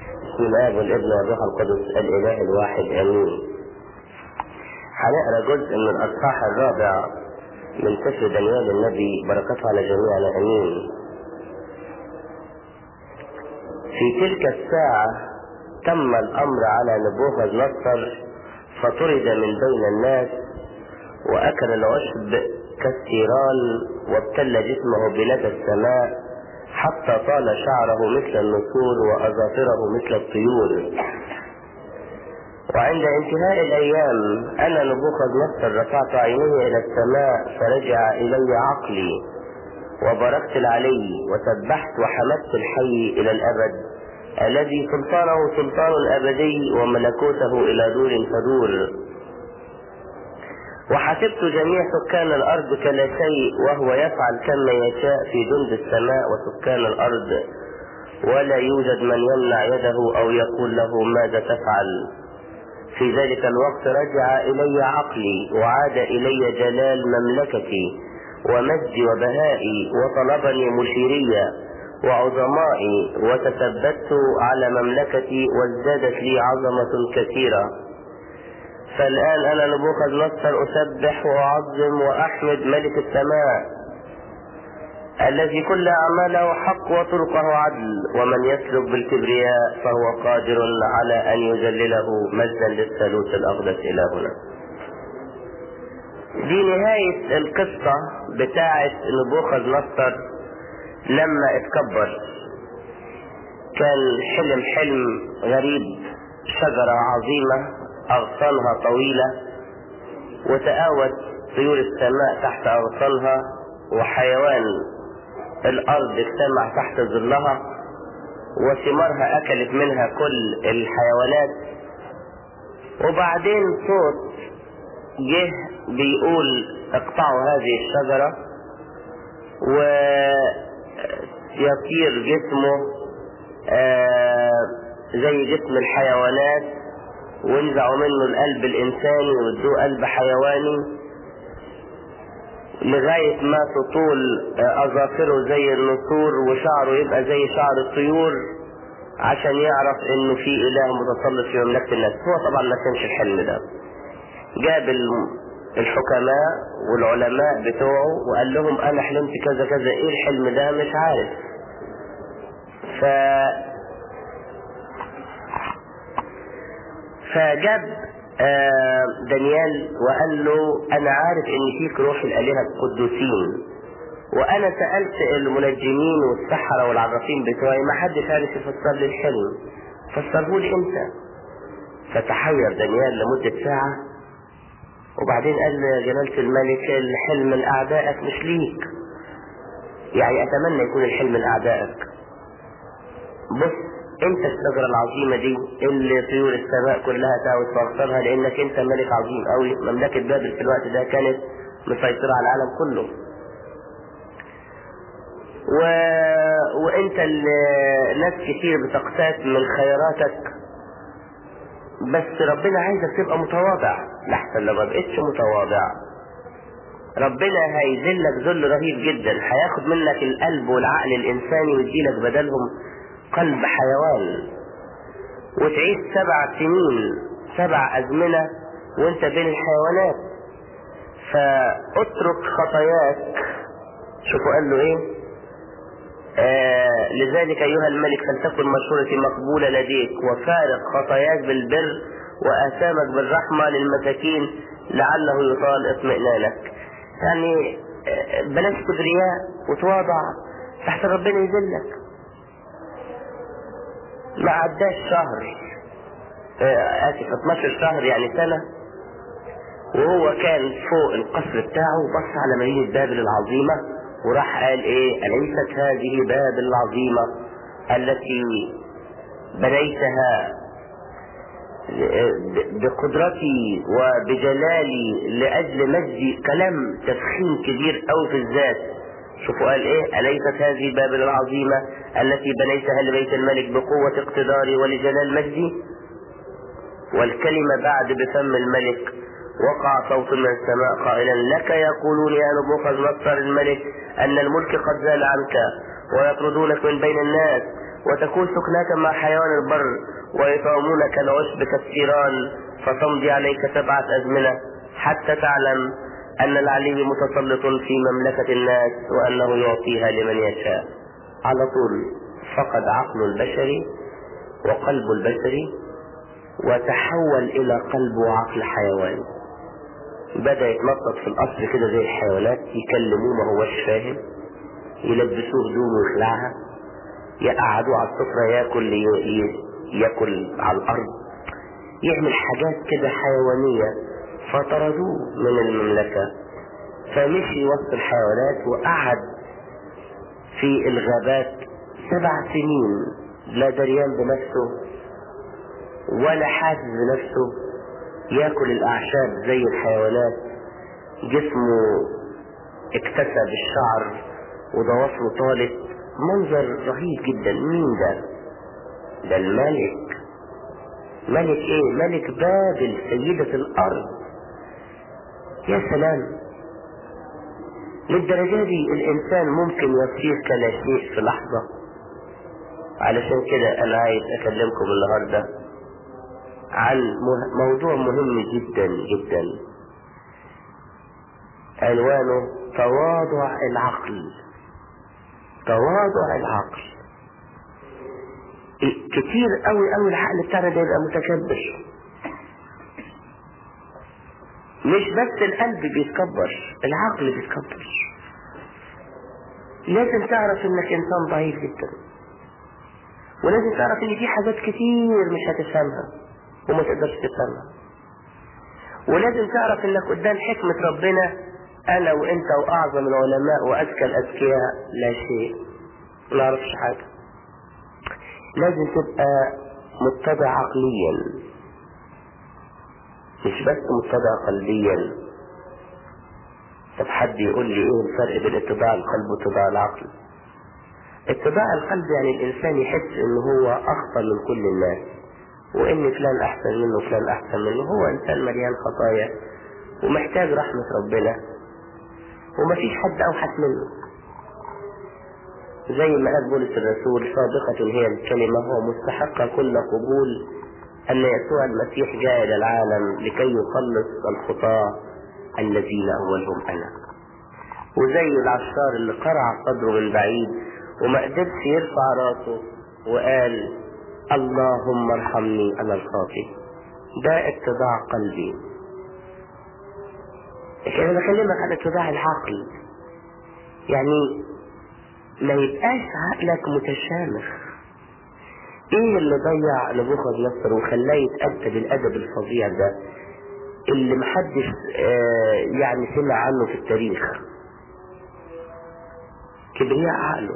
بسم الله والابن والروح القدس الاله الواحد امين. هنقرا جزء من الاصحاح الرابع من سفر دانيال النبي، بركاته على جميعنا امين. في تلك الساعة تم الامر على نبوخذ نصر فطرد من بين الناس، واكل العشب كالثيران، وابتل جسمه بندى السماء، حتى طال شعره مثل النسور وأظافره مثل الطيور. وعند انتهاء الأيام أنا نبوخذ نصر رفعت عيني إلى السماء، فرجع إلي عقلي، وباركت العلي وسبحت وحمدت الحي إلى الأبد، الذي سلطانه سلطان أبدي وملكوته إلى دور فدور. وحسبت جميع سكان الأرض كلا شيء، وهو يفعل كما يشاء في جند السماء وسكان الأرض، ولا يوجد من يمنع يده أو يقول له ماذا تفعل. في ذلك الوقت رجع إلي عقلي، وعاد إلي جلال مملكتي ومجدي وبهائي، وطلبني مشيرية وعظمائي، وتثبت على مملكتي، وازدادت لي عظمة كثيرة. فالآن أنا نبوخذ نصر أسبح وأعظم وأحمد ملك السماء، الذي كل أعماله حق وطرقه عدل، ومن يسلك بالكبرياء فهو قادر على أن يذلله، مجدا للثالوث الأقدس إلهنا. دي نهاية القصة بتاعة نبوخذ نصر لما اتكبر. كان حلم غريب، شجرة عظيمة أغصانها طويلة، وتآوت طيور السماء تحت أغصانها، وحيوان الأرض اجتمع تحت ظلها، وثمارها أكلت منها كل الحيوانات. وبعدين صوت جه بيقول اقطعوا هذه الشجرة، ويطير جسمه زي جسم الحيوانات، وينزعوا منه القلب الإنساني ويدوه قلب حيواني، لغاية ما تطول أظافره زي النسور وشعره يبقى زي شعر الطيور، عشان يعرف إنه في إله متسلط في مملكة الناس. هو طبعا ما كانش الحلم ده. جاب الحكماء والعلماء بتوعه وقال لهم أنا حلمت كذا كذا، إيه الحلم ده؟ مش عارف. فجاب دانيال وقال له أنا عارف إن فيك روح الآلهة القدوسين، وأنا سألت المنجمين والسحرة والعرافين بتوعي، ما حدش عارف يفسر لي الحلم، فسره لي أنت. فتحير دانيال لمدة ساعة، وبعدين قال جلالة الملك الحلم لأعدائك مش ليك، يعني أتمنى يكون الحلم لأعدائك. بص انت الشجرة العظيمة دي اللي طيور السماء كلها تاوت فاغسلها، لانك انت ملك عظيم قوي. مملكة بابل في الوقت ده كانت مسيطرة على العالم كله، وانت اللي ناس كتير بتقتات من خيراتك، بس ربنا عايزك تبقى متواضع، لحسن لو ما بقتش متواضع ربنا هيذلك ذل رهيب جدا، هياخد منك القلب والعقل الانساني ويديلك بدلهم قلب حيوان، وتعيش 7 سنين 7 أزمنة وانت بين الحيوانات. فاترك خطاياك. شوفوا قال له ايه؟ لذلك ايها الملك فلتكن مشورتي مقبولة لديك، وفارق خطاياك بالبر وآثامك بالرحمة للمساكين، لعله يطال اطمئنانك. يعني بلاش كبرياء وتواضع تحت ربنا يذلك. ما عداش شهر، 12 شهر يعني سنة، وهو كان فوق القصر بتاعه، بص على مدينة بابل العظيمة وراح قال ايه؟ أليست هذه بابل العظيمة التي بنيتها بقدرتي وبجلالي لأجل مجدي؟ كلام تفخيم كبير أو في الذات. شوفوا قال ايه؟ أليست هذه بابل العظيمة التي بنيتها لبيت الملك بقوة اقتداري ولجلال مجدي؟ والكلمة بعد بفم الملك وقع صوت من السماء قائلا لك يقولون يا نبوخذ نصر الملك أن الملك قد زال عنك، ويطردونك من بين الناس، وتكون سكناك مع حيوان البر، ويطعمونك العشب كالثيران، فتمضي عليك 7 أزمنة حتى تعلم أن العلي متسلط في مملكة الناس، وأنه يعطيها لمن يشاء. على طول فقد عقل البشري وقلب البشري، وتحول إلى قلب وعقل حيوان. بدأ يتنطط في القصر كده زي الحيوانات، يكلموه ما هوش فاهم، يلبسوه هدوم ويخلعها، يقعدوه على السفرة ياكل على الأرض، يعمل حاجات كده حيوانية. فطردوه من المملكة، فمشي وسط الحيوانات وقعد في الغابات 7 سنين، لا دريان بنفسه ولا حاسس بنفسه، ياكل الأعشاب زي الحيوانات، جسمه اكتسب الشعر وضوافره طالت، منظر رهيب جدا. مين ده؟ ده الملك. ملك ايه؟ ملك بابل، سيدة الأرض. يا سلام، للدرجة دي الإنسان ممكن يصير كلا شيء في لحظة. علشان كده أنا عايز أكلمكم النهاردة عن موضوع مهم جدا جدا، عنوانه تواضع العقل. تواضع العقل. كتير قوي قوي العقل بتاعنا ده يبقى متكبر. مش بس القلب بيتكبر، العقل بيتكبر. لازم تعرف انك انسان ضعيف جدا، ولازم تعرف ان في حاجات كتير مش هتفهمها وما تقدرش تفهمها، ولازم تعرف انك قدام حكمة ربنا انا وانت واعظم العلماء واذكى الاذكياء لا شيء، ما نعرفش حاجة. لازم تبقى متضع عقليا، مش بس متضع قلبيا. طب حد يقول لي ايه الفرق بين اتضاع القلب واتضاع العقل؟ اتضاع القلب يعني الانسان يحس ان هو اخطر من كل الناس، وان فلان احسن منه وفلان احسن منه، هو انسان مليان خطايا ومحتاج رحمة ربنا، ومفيش حد اوحش منه. زي ما قال بولس الرسول: صادقة هي الكلمة، هو مستحق كل قبول أن يسوع المسيح جاء إلى العالم لكي يخلص الخطاة الذين أولهم أنا. وزي العشار اللي قرع صدره من بعيد وما قدرش يرفع راسه وقال: اللهم ارحمني أنا الخاطئ. ده اتضاع قلبي. لكن أنا بكلمك عن اتضاع العقل، يعني ما يبقاش عقلك متشامخ. ايه اللي ضيع نبوخذ وخلاه يتأدب الأدب الفظيع ده اللي محدش يعني سمع عنه في التاريخ؟ كبرياء عقله.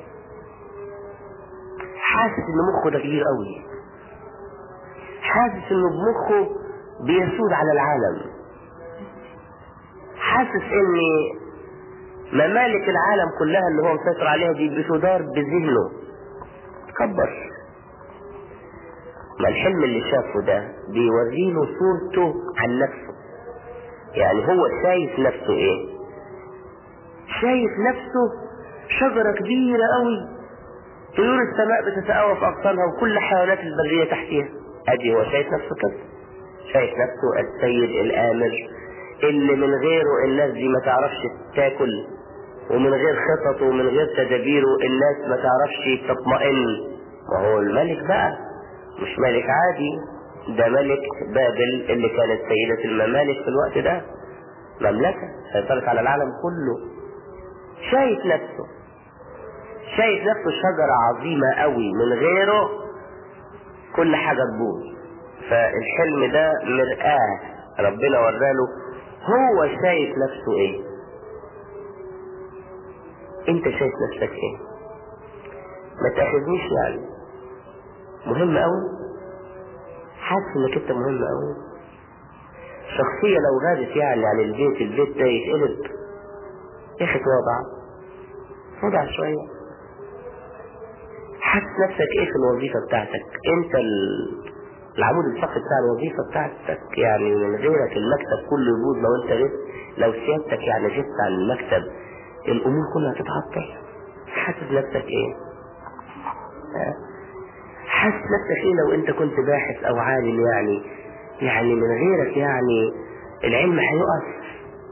حاسس ان مخه ده كبير قوي، حاسس انه بمخه بيسود على العالم، حاسس ان ممالك العالم كلها اللي هو مسيطر عليها دي بتدار بذهنه. تكبر. ما الحلم اللي شافه ده بيوريله صورته عن نفسه، يعني هو شايف نفسه ايه؟ شايف نفسه شجرة كبيرة قوي، طيور السماء بتتأوى في أغصانها وكل حيوانات البرية تحتها. ادي هو شايف نفسه كده، شايف نفسه السيد الآمر اللي من غيره الناس دي ما تعرفش تاكل، ومن غير خططه ومن غير تدابيره الناس ما تعرفش تطمئن. وهو الملك بقى، مش ملك عادي، ده ملك بابل اللي كانت سيدة الممالك في الوقت ده، مملكة سيطرت على العالم كله. شايف نفسه شجرة عظيمة قوي، من غيره كل حاجة تبوظ. فالحلم ده مرآة ربنا وراله، هو شايف نفسه ايه؟ انت شايف نفسك ايه؟ ما تاخذنيش يعني مهم قوي، حاسس انك انت مهم قوي. شخصية لو غابت يعني عن البيت ده يتقلب. يا اخي تواضع شوية. حاسس نفسك ايه في الوظيفة بتاعتك؟ انت العمود الفقري بتاع الوظيفة بتاعتك، يعني من غيرك المكتب كله يبوظ. لو انت غبت، لو سيادتك يعني غبت عن المكتب الامور كلها تتعطل. حاسس نفسك ايه؟ حاسس نفسك ايه لو انت كنت باحث او عالم يعني من غيرك يعني العلم هيقف،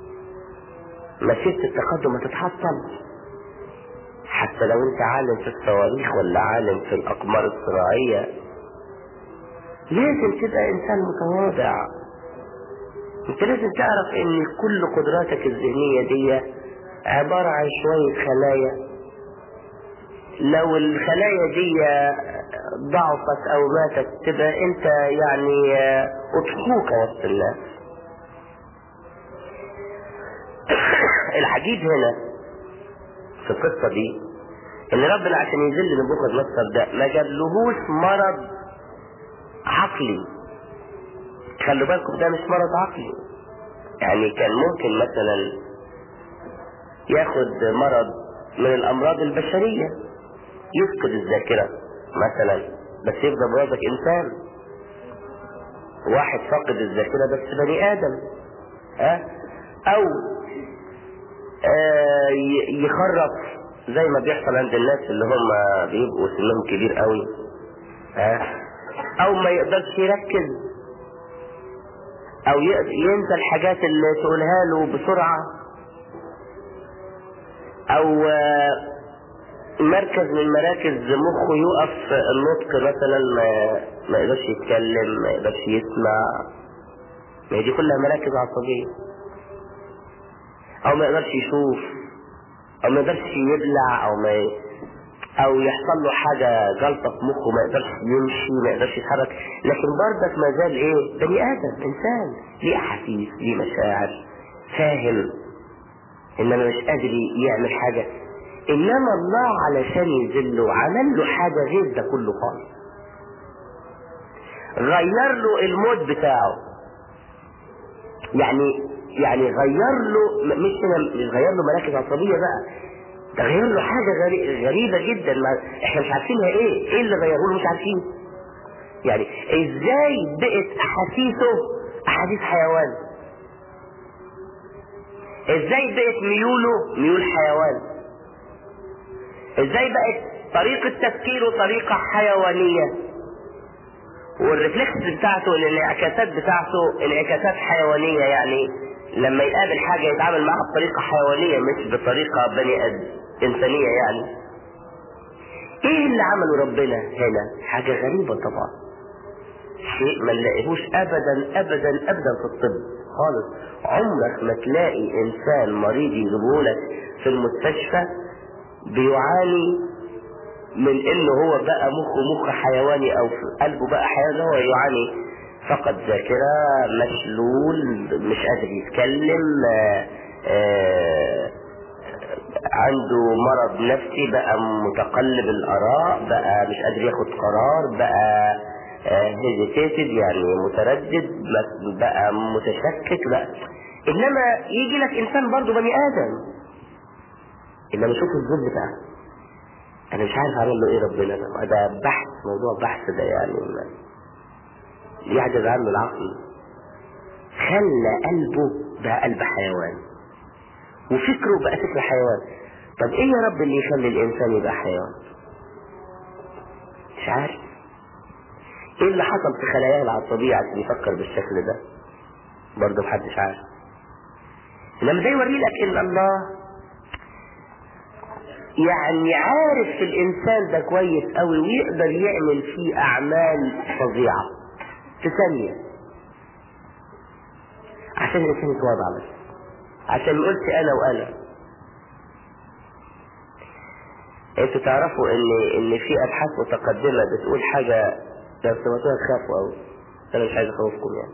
مسيرة التقدم هتتحطم. حتى لو انت عالم في الصواريخ ولا عالم في الاقمار الصناعية لازم تبقى انسان متواضع. انت لازم تعرف ان كل قدراتك الذهنية دي عبارة عن شوية خلايا. لو الخلايا دي ضعفت او ماتت تبقى انت يعني اضحوك وسط الناس. العجيب هنا في القصة دي ان ربنا عشان يذل نبوخذ ده ما جابلهوش مرض عقلي. خلوا بالكم ده مش مرض عقلي، يعني كان ممكن مثلا ياخد مرض من الامراض البشرية، يفقد الذاكرة مثلا بس يفضل برضك انسان. واحد فقد الذاكرة بس بني ادم. او يخرف زي ما بيحصل عند الناس اللي هم بيبقوا سنهم كبير قوي. او ما يقدرش يركز، او ينسى الحاجات اللي تقولها له بسرعة، او مركز من مراكز مخه يقف النطق مثلا، ما يقدرش يتكلم، ما يقدرش يسمع. ما هي دي كلها مراكز عصبية. او ما يقدرش يشوف، او ما يقدرش يبلع، او يحصل له حاجة جلطة في مخه ما يقدرش يمشي، ما يقدرش يتحرك، لكن برضك ما زال ايه؟ بني ادم، انسان ليه احاسيس، ليه مشاعر، فاهم، انما مش قادر يعمل حاجة. انما الله علشان يذله عمل له حاجة غير ده كله خالص. غير له المود بتاعه. يعني غير له، مش غير له مراكز عصبية بقى، ده غير له حاجة غريبة جدا، احنا مش عارفينها ايه اللي غيره له، مش عارفين. يعني ازاي بقت احاسيسه احاسيس حيوان؟ ازاي بقت ميوله ميول حيوان؟ ازاي بقت طريقة تفكيره طريقة حيوانية؟ والرفلكس بتاعته، الانعكاسات بتاعته انعكاسات حيوانية. يعني لما يقابل حاجة يتعامل معها بطريقة حيوانية مش بطريقة بني انسانية. يعني ايه اللي عمله ربنا هنا؟ حاجة غريبة طبعا، شيء ما نلاقيهوش ابدا ابدا ابدا في الطب خالص. عمرك ما تلاقي انسان مريض يجيبهولك في المستشفى بيعاني من انه هو بقى مخه حيواني او قلبه بقى حيواني. هو يعاني فقد ذاكرة، مشلول، مش قادر يتكلم، عنده مرض نفسي، بقى متقلب الاراء، بقى مش قادر ياخد قرار، بقى هيزيتيتد يعني متردد، بقى متشكك بقى. انما يجي لك انسان برضه بني ادم، انما شوف الذل بتاعه. انا مش عارف اعمل له ايه ربنا. ده بحث، موضوع بحث ده يعني يعجز عنه العقل. خلى قلبه بقى قلب حيوان، وفكره بقى فكر حيوان. طب ايه يا رب اللي يخلي الانسان يبقى حيوان؟ مش عارف ايه اللي حصل في خلاياه العصبية عشان يفكر بالشكل ده، برضه محدش عارف. لما ده يوري لك ان الله يعني عارف في الانسان ده كويس قوي، ويقدر يعمل فيه اعمال فظيعة في ثانية عشان الانسان يتواضع، بس عشان يقولش انا وانا. انتوا تعرفوا ان في ابحاث متقدمة بتقول حاجة لو سمعتوها تخافوا قوي، انا مش عايز اخوفكم يعني،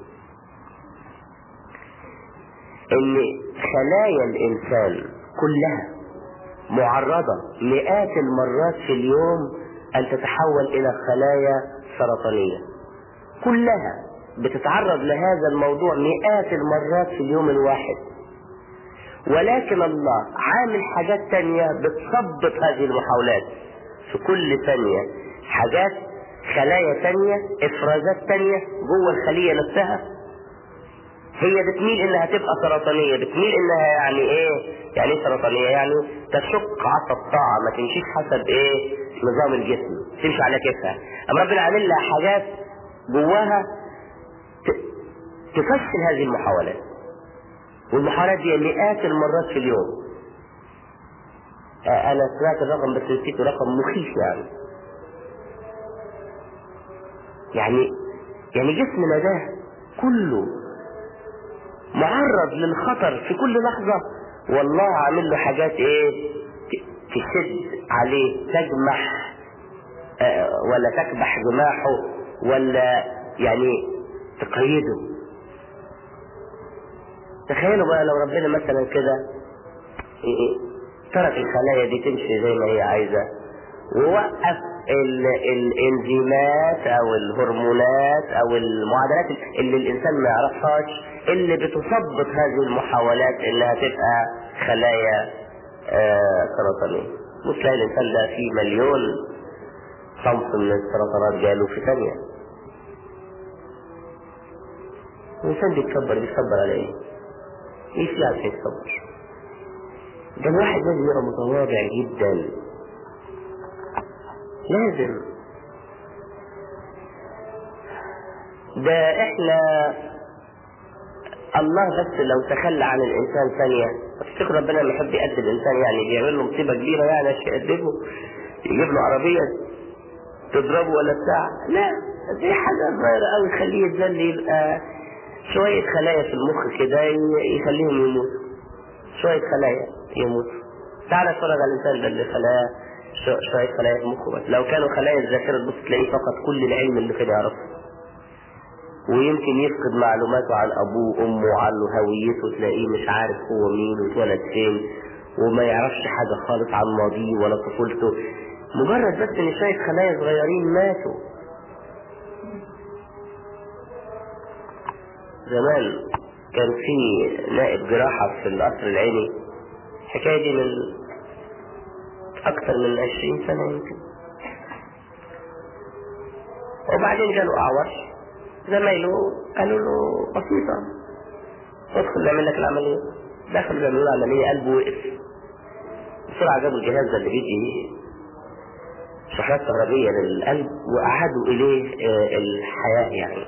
ان خلايا الانسان كلها معرضة مئات المرات في اليوم ان تتحول الى خلايا سرطانية. كلها بتتعرض لهذا الموضوع مئات المرات في اليوم الواحد، ولكن الله عامل حاجات تانية بتثبط هذه المحاولات. في كل ثانية حاجات، خلايا تانية، افرازات تانية جوه الخلية نفسها هي بتميل انها تبقى سرطانية، بتميل انها يعني ايه؟ يعني ايه سرطانية؟ يعني تشق عصا الطاعة، ما تمشيش حسب ايه؟ نظام الجسم، تمشي على كيفها. اما ربنا عامل لها حاجات جواها تفشل هذه المحاولات، والمحاولات دي مئات المرات في اليوم. انا سمعت الرقم بس نسيته، رقم مخيف يعني جسمنا ده كله معرض للخطر في كل لحظة، والله عامل له حاجات ايه؟ تشد عليه، تجمح ولا تكبح جماحه، ولا يعني تقيده. تخيلوا بقى لو ربنا مثلا كده ترك الخلايا دي تمشي زي ما هي عايزة، ووقف الانزيمات او الهرمونات او المعادلات اللي الانسان ما يعرفهاش، اللي بتثبط هذه المحاولات انها تبقى خلايا سرطانية. مش تلاقي الانسان ده فيه مليون صنف من السرطانات جاله في ثانية. الانسان بيتكبر على ايه؟ ايش يعني يتكبر؟ ده الواحد لازم يبقى متواضع جدا، لازم. ده احنا الله بس لو تخلى عن الانسان ثانية، تفتكر ربنا لما يحب يأدب الانسان يعني بيعمل له مصيبة كبيرة يعني عشان يأدبه، يجيب له عربية تضربه ولا بتاع؟ لا، دي حاجة صغيرة قوي تخليه يتذل، يبقى شوية خلايا في المخ كده يخليهم يموتوا، شوية خلايا يموتوا. تعال اتفرج على الانسان ده اللي خلايا شوية خلايا في مخه بس، لو كانوا خلايا الذاكرة تبص تلاقيه فقط كل العلم اللي كده يعرفه، ويمكن يفقد معلوماته عن ابوه وامه وعن هويته، تلاقيه مش عارف هو مين واتولد فين، وما يعرفش حاجة خالص عن ماضيه ولا طفولته، مجرد بس ان شوية خلايا صغيرين ماتوا. زمان كان في نائب جراحة في القصر العيني، الحكاية دي من اكثر من 20 سنة يمكن، وبعدين جاله اعور، زمايله قالوا له بسيطة ادخل نعمل لك العملية. دخل يعملوا له العملية، قلبه وقف بسرعة، جابوا الجهاز ده اللي بيدي شحنات كهربية للقلب وأعادوا إليه الحياة يعني.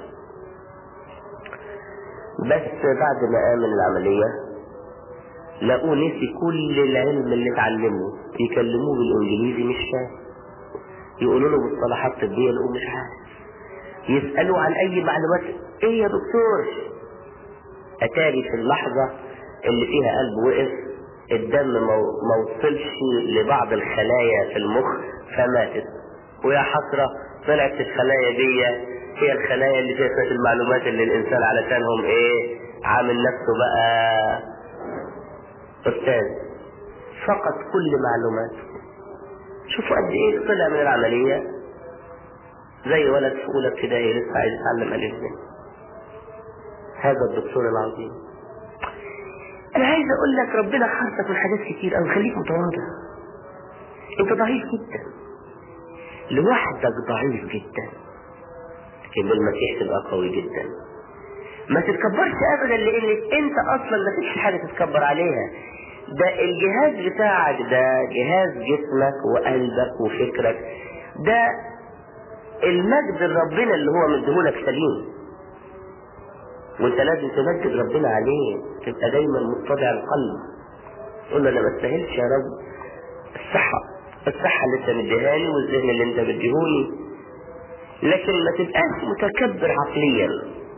بس بعد ما قام من العملية لقوه نسي كل العلم اللي اتعلمه، يكلموه بالإنجليزي مش فاهم، يقولوا له بالصلاحات الطبية لقوه مش عارف، يسألوا عن أي معلومات، إيه يا دكتور؟ أتاري في اللحظة اللي فيها قلب وقف الدم ما وصلش لبعض الخلايا في المخ فماتت، ويا حسرة طلعت الخلايا دي هي الخلايا اللي فيها شوية المعلومات اللي الإنسان علشانهم إيه عامل نفسه بقى أستاذ، فقط كل معلومات. شوفوا قد إيه طلع من العملية زي ولد في أولى ابتدائي لسه عايز يتعلم ألف ب. هذا الدكتور العظيم. أنا عايز أقول لك ربنا حرصك من حاجات كتير أوي، خليك متواضع. أنت ضعيف جدا، لوحدك ضعيف جدا، لكن بالمسيح تبقى قوي جدا. ما تتكبرش أبدا، لأنك أنت أصلا ما فيش حاجة تتكبر عليها. ده الجهاز بتاعك ده جهاز جسمك وقلبك وفكرك، ده المجد ربنا اللي هو مديهولك سليم، وانت لازم تمجد ربنا عليه، تبقى دايما متضع القلب، تقول له انا ما استاهلش يا رب الصحة اللي انت مديهاني والذهن اللي انت مديهوني، لكن ما تبقاش متكبر عقليا.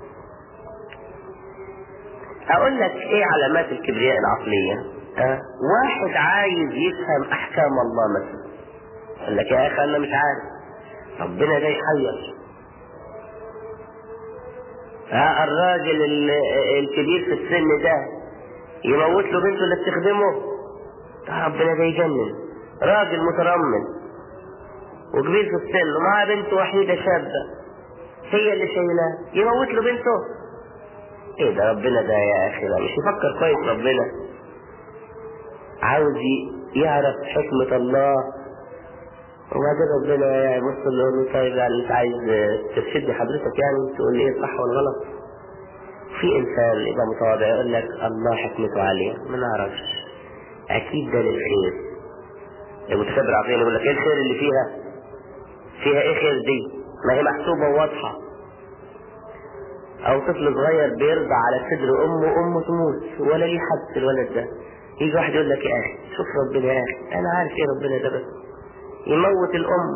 اقول لك ايه علامات الكبرياء العقلية؟ واحد عايز يفهم احكام الله مثلا، قال لك يا اخي انا مش عارف ربنا ده يحير. الراجل الكبير في السن ده يموت له بنته اللي بتخدمه، ربنا ده يجنن. راجل مترمل وكبير في السن ومعاه بنت وحيدة شابة هي اللي شايلاه، يموت له بنته. ايه ده ربنا ده يا اخي؟ لا مش يفكر كويس، ربنا عاوز يعرف حكمة الله، وبعدين ربنا يبص له طيب يعني انت عايز ترشدني حضرتك يعني تقول لي ايه الصح والغلط؟ في انسان يبقى متواضع يقول لك الله حكمته عاليه، ما نعرفش، اكيد ده للخير. المتكبر عقليا يقول لك ايه الخير اللي فيها ايه خير دي؟ ما هي محسوبه وواضحه. او طفل صغير بيرضع على صدر امه تموت ولا ليه حد الولد ده، يجي واحد يقول لك يا اخي شوف ربنا، يا اخي انا عارف ايه ربنا ده، بس يموت الام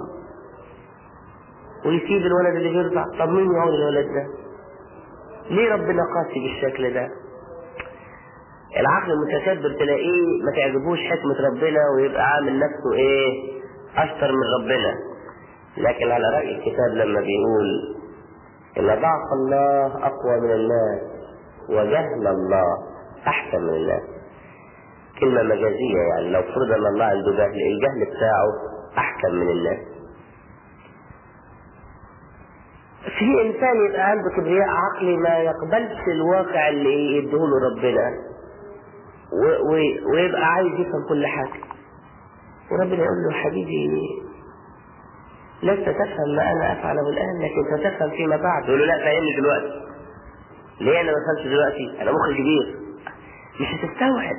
ويسيب الولد اللي بيرضع. طب مين يعول الولد ده؟ ليه ربنا قاسي بالشكل ده؟ العقل المتكبر تلاقيه ما تعجبوش حكمة ربنا ويبقى عامل نفسه ايه اشطر من ربنا. لكن على رأي الكتاب لما بيقول ان ضعف الله اقوى من الناس وجهل الله احسن من الناس، كلمة مجازية، يعني لو فرض ان الله عنده جهل، الجهل بتاعه احكم من الناس. في انسان يبقى عنده كبرياء عقلي ما يقبلش الواقع اللي يديهوله ربنا ويبقى عايز يفهم كل حاجة، وربنا يقول له حبيبي لست تفهم ما انا افعله الان لكن ستفهم فيما بعد. يقول له لا فهمني دلوقتي. ليه انا ما فهمتش دلوقتي؟ انا مخي كبير. مش هتستوعب.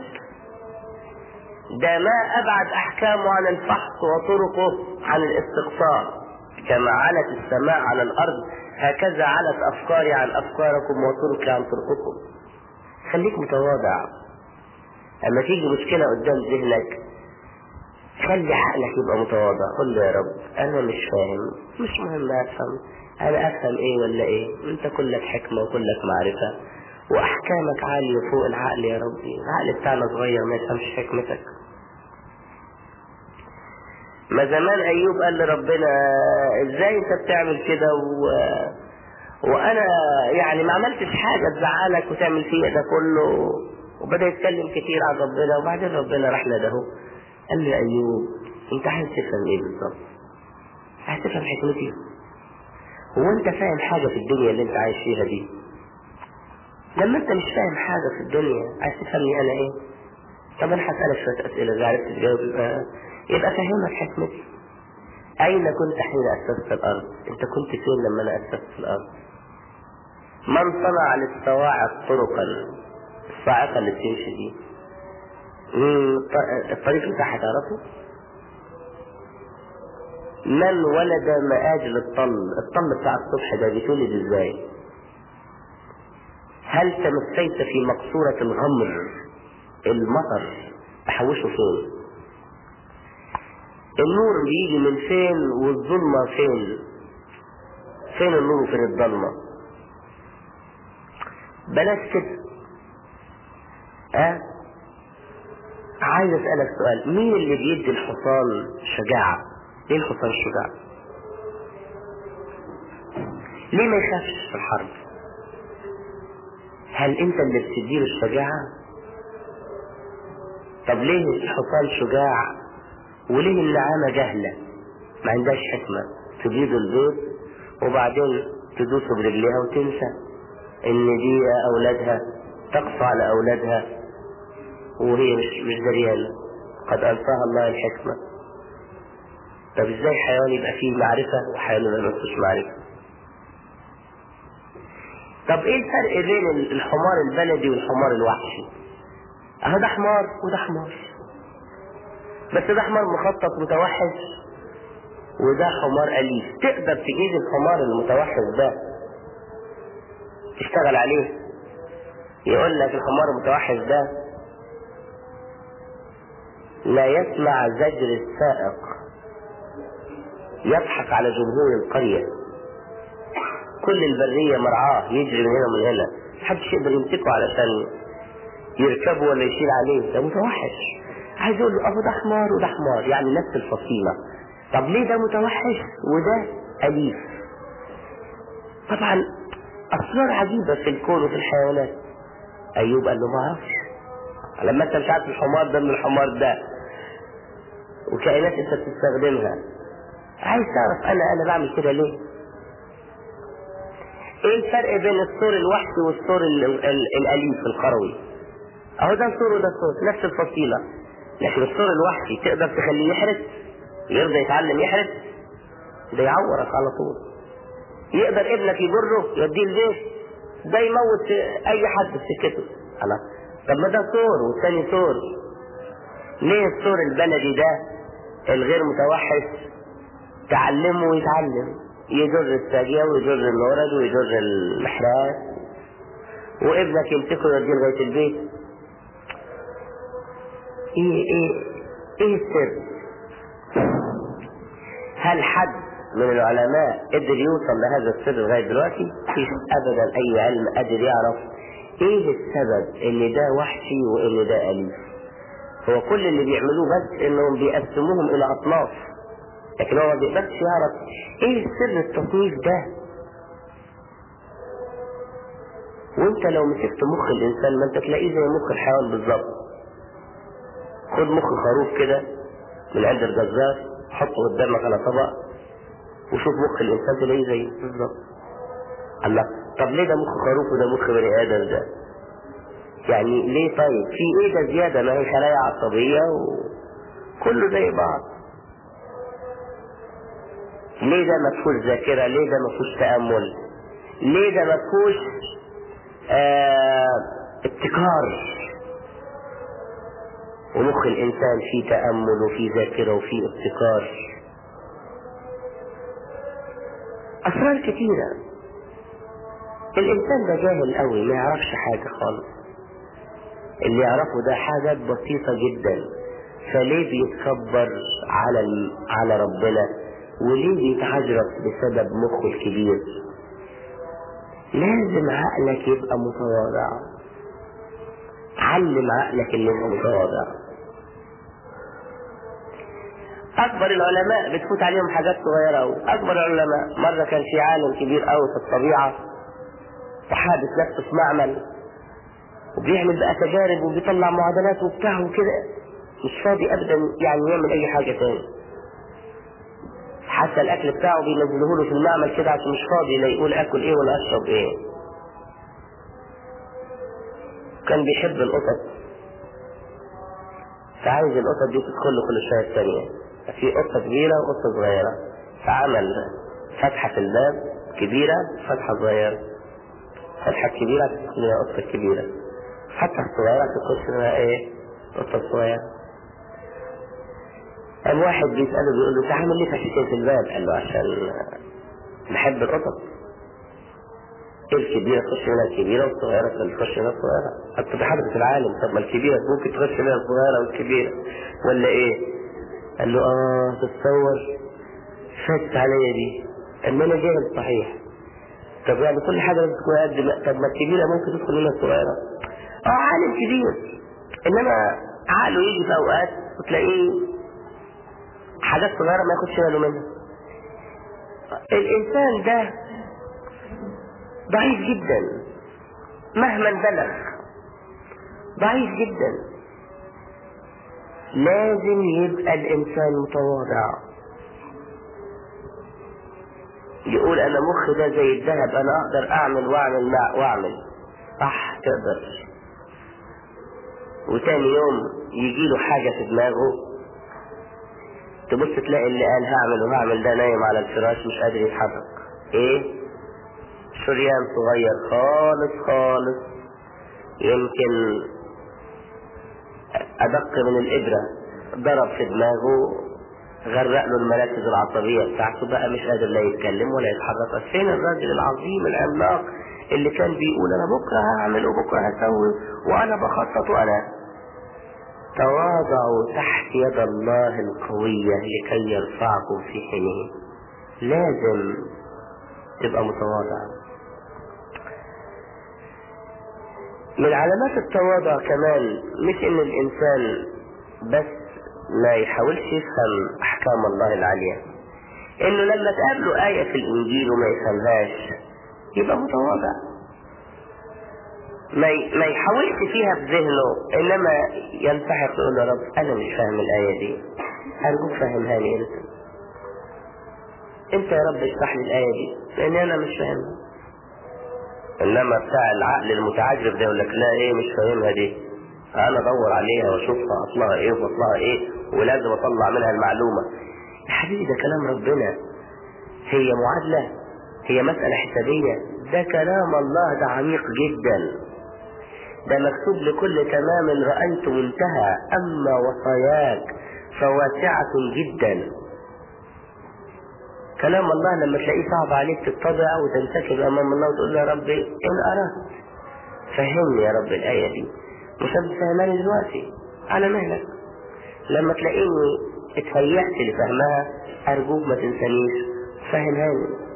ده ما ابعد احكامه عن الفحص وطرقه عن الاستقصاء. كما علت السماء على الارض هكذا علت افكاري عن افكاركم وطرقي عن طرقكم. خليك متواضع. اما تيجي مشكلة قدام ذهنك خلي عقلك يبقى متواضع. قل له يا رب انا مش فاهم، مش مهم افهم، انا افهم ايه ولا ايه؟ انت كلك حكمة وكلك معرفة واحكامك عالية فوق العقل يا ربي. العقل بتاعنا صغير ما يفهمش حكمتك. ما زمان ايوب قال لربنا ازاي انت بتعمل كده وانا يعني ما عملتش حاجة تزعلك وتعمل فيها ده كله، وبدأ يتكلم كتير عن ربنا. وبعدين ربنا راح نده قال لي ايوب انت عايز تفهم ايه بالظبط؟ عايز تفهم حكمتي؟ هو انت فاهم حاجة في الدنيا اللي انت عايش فيها دي؟ لما انت مش فاهم حاجة في الدنيا عايز تفهمني انا ايه؟ طب انا هسألك شوية اسئلة اذا عرفت تجاوب يبقى فهمك حكمتي. اين كنت حين اسست الارض؟ انت كنت فين لما انا اسست الارض؟ من صنع للصواعق طرقا؟ الصاعقة اللي بتمشي دي الطريق بتاعها تعرفه؟ من ولد مآجل الطل بتاع الصبح ده بيتولد ازاي؟ هل تمسيت في مقصورة الغمر المطر تحوشه فين؟ النور بيجي من فين والظلمة فين؟ فين النور وفين الظلمة؟ بلاش كده. عايز اسألك سؤال، مين اللي بيدي الحصان شجاعة؟ ليه الحصان شجاع؟ ليه ما يخافش في الحرب؟ هل انت اللي بتديله الشجاعة؟ طب ليه الحصان شجاع وليه النعامة جهلة ما عندهاش حكمة تبيض البيض وبعدين تدوسه برجليها وتنسى ان دي اولادها، تقصى على اولادها وهي مش دريانة؟ قد ألقاها الله الحكمة. طب ازاي حيوان يبقى فيه معرفة وحيوان ما فيهوش معرفة؟ طب ايه الفرق بين الحمار البلدي والحمار الوحشي؟ اهو ده حمار وده حمار، بس ده حمار مخطط متوحش وده حمار أليف. تقدر تجيب الحمار المتوحش ده تشتغل عليه؟ يقول لك الحمار المتوحش ده لا يسمع زجر السائق، يضحك على جمهور القرية، كل البرية مرعاه يجري من هنا ومن هنا، محدش يقدر يمسكه علشان يركبه ولا يشيل عليه، ده متوحش. عايز يقول له ابو ده حمار وده حمار، يعني نفس الفصيلة. طب ليه ده متوحش وده أليف؟ طبعا اسرار عجيبة في الكون وفي الحيوانات. ايوب قال له ما اعرفش. لما انت مش عارف الحمار ده من الحمار ده وكائنات انت بتستخدمها، عايز تعرف انا بعمل كده ليه؟ ايه الفرق بين الثور الوحشي والثور الاليف القروي؟ اهو ده ثور وده ثور، نفس الفصيلة. لكن الثور الوحشي تقدر تخليه يحرس؟ يرضى يتعلم يحرس؟ ده يعورك على طول. يقدر ابنك يجره يوديه البيت؟ ده يموت اي حد في سكته. خلاص، طب ما ده ثور والثاني ثور، ليه الثور البلدي ده الغير متوحش تعلمه ويتعلم، يجر الساقية ويجر الورد ويجر المحراث، وابنك يمسكه يوديه لغاية البيت؟ ايه السر؟ هل حد من العلماء قدر يوصل لهذا السر لغاية دلوقتي؟ مفيش ابدا اي علم قادر يعرف ايه السبب ان ده وحشي وان ده اليف. هو كل اللي بيعملوه بس انهم بيقسموهم الى اطلاف، لكن هو ما بيقدرش يعرف ايه سر التصنيف ده. وانت لو مسكت مخ الانسان ما انت تلاقيه زي مخ الحيوان بالظبط. خد مخ خروف كده من عند الجزار، حطه قدامك على طبق وشوف مخ الانسان تلاقيه زيه بالظبط. الله، طب ليه ده مخ خروف وده مخ بني ادم ده؟ يعني ليه؟ طيب في ايه ده زياده؟ ما هي خلايا عصبيه وكله زي بعض. ليه ده ما فيهوش ذاكره؟ ليه ده ما فيهوش تامل؟ ليه ده ما فيهوش ابتكار؟ ومخ الانسان فيه تامل وفيه ذاكره وفيه ابتكار، اسرار كتيره. الانسان ده جاهل قوي، ما يعرفش حاجه خالص. اللي يعرفه ده حاجات بسيطه جدا، فليه بيتكبر على ربنا؟ وليه بيتعجرف بسبب مخه الكبير؟ لازم عقلك يبقى متواضع. علم عقلك انه يبقى متواضع. اكبر العلماء بتفوت عليهم حاجات صغيره قوي. اكبر العلماء مره كان في عالم كبير قوي في الطبيعه وحابس نفسه في معمل وبيعمل بقى تجارب وبيطلع معادلات وبتاع وكده، مش فاضي ابدا يعني يعمل اي حاجه تاني. حتى الاكل بتاعه بينزلوه له في المعمل كده عشان مش فاضي لا يقول اكل ايه ولا اشرب ايه. كان بيحب القطط، فعايز القطط دي تدخل له كل شويه الثانيه. في قطه كبيره وقطه صغيره، فعمل فتحه في الباب كبيره فتحه صغيره. فتحه كبيره تدخل لها قطه كبيره، فتحه صغيره تدخل لها ايه؟ قطه صغيره. قام واحد بيساله بيقول له تعمل ليه فتحتين في الباب؟ قال له عشان بحب القطط. الكبيرة تخش منها الكبيرة والصغيرة تخش منها الصغيرة. حتى بحضرة العالم، طب ما الكبيرة ممكن تخش منها الصغيرة والكبيرة ولا ايه؟ قال له تتصور فاتت عليا دي ان انا جاهل صحيح. طب يعني كل حاجة لازم تكون قد، طب ما الكبيرة ممكن تدخل منها الصغيرة. عالم كبير، انما عقله يجي في اوقات وتلاقيه حاجات صغيرة ما ياخدش باله منها. الانسان ده ضعيف جدا مهما بلغ، ضعيف جدا. لازم يبقى الانسان متواضع، يقول انا مخي ده زي الذهب، انا اقدر اعمل واعمل صح تقدر. وتاني يوم يجيله حاجة في دماغه تبص تلاقي اللي قال هعمل ده نايم على الفراش مش قادر يتحرك. ايه؟ شريان صغير خالص خالص، يمكن ادق من الابرة، ضرب في دماغه غرق له المراكز العصبية بتاعته، بقى مش قادر لا يتكلم ولا يتحرك. فين الراجل العظيم العملاق اللي كان بيقول انا بكرة هعمل وبكرة هسوي وانا بخطط وانا؟ تواضعوا تحت يد الله القوية لكي يرفعكم في حينه. لازم تبقى متواضع. من علامات التواضع كمان مش ان الانسان بس ما يحاولش يفهم احكام الله العالية، انه لما تقابله آية في الانجيل وما يفهمهاش يبقى متواضع. ما يحاولش فيها بذهنه، انما ينسحق يقول يا رب انا مش فاهم الآية دي، ارجوك فهمها لي انت يا رب اشرح لي الآية دي لان انا مش فاهمها. انما بتاع العقل المتعجرف ده يقول لك لا ايه مش فاهمها دي، انا ادور عليها واشوفها اصلها ايه وفصلها ايه ولازم اطلع منها المعلومة. يا حبيبي ده كلام ربنا، هي معادلة، هي مسألة حسابية، ده كلام الله، ده عميق جدا، ده مكتوب لكل تمام رأيت منتهى، أما وصاياك فواسعة جدا. كلام الله لما تلاقيه صعب عليك تتضع وتنسكب أمام الله وتقول له يا ربي إن أردت فهمني يا رب الآية دي، مش فهماني دلوقتي على مهلك. لما تلاقيني اتهيأت لفهمها أرجوك ما تنسانيش فهمهاني.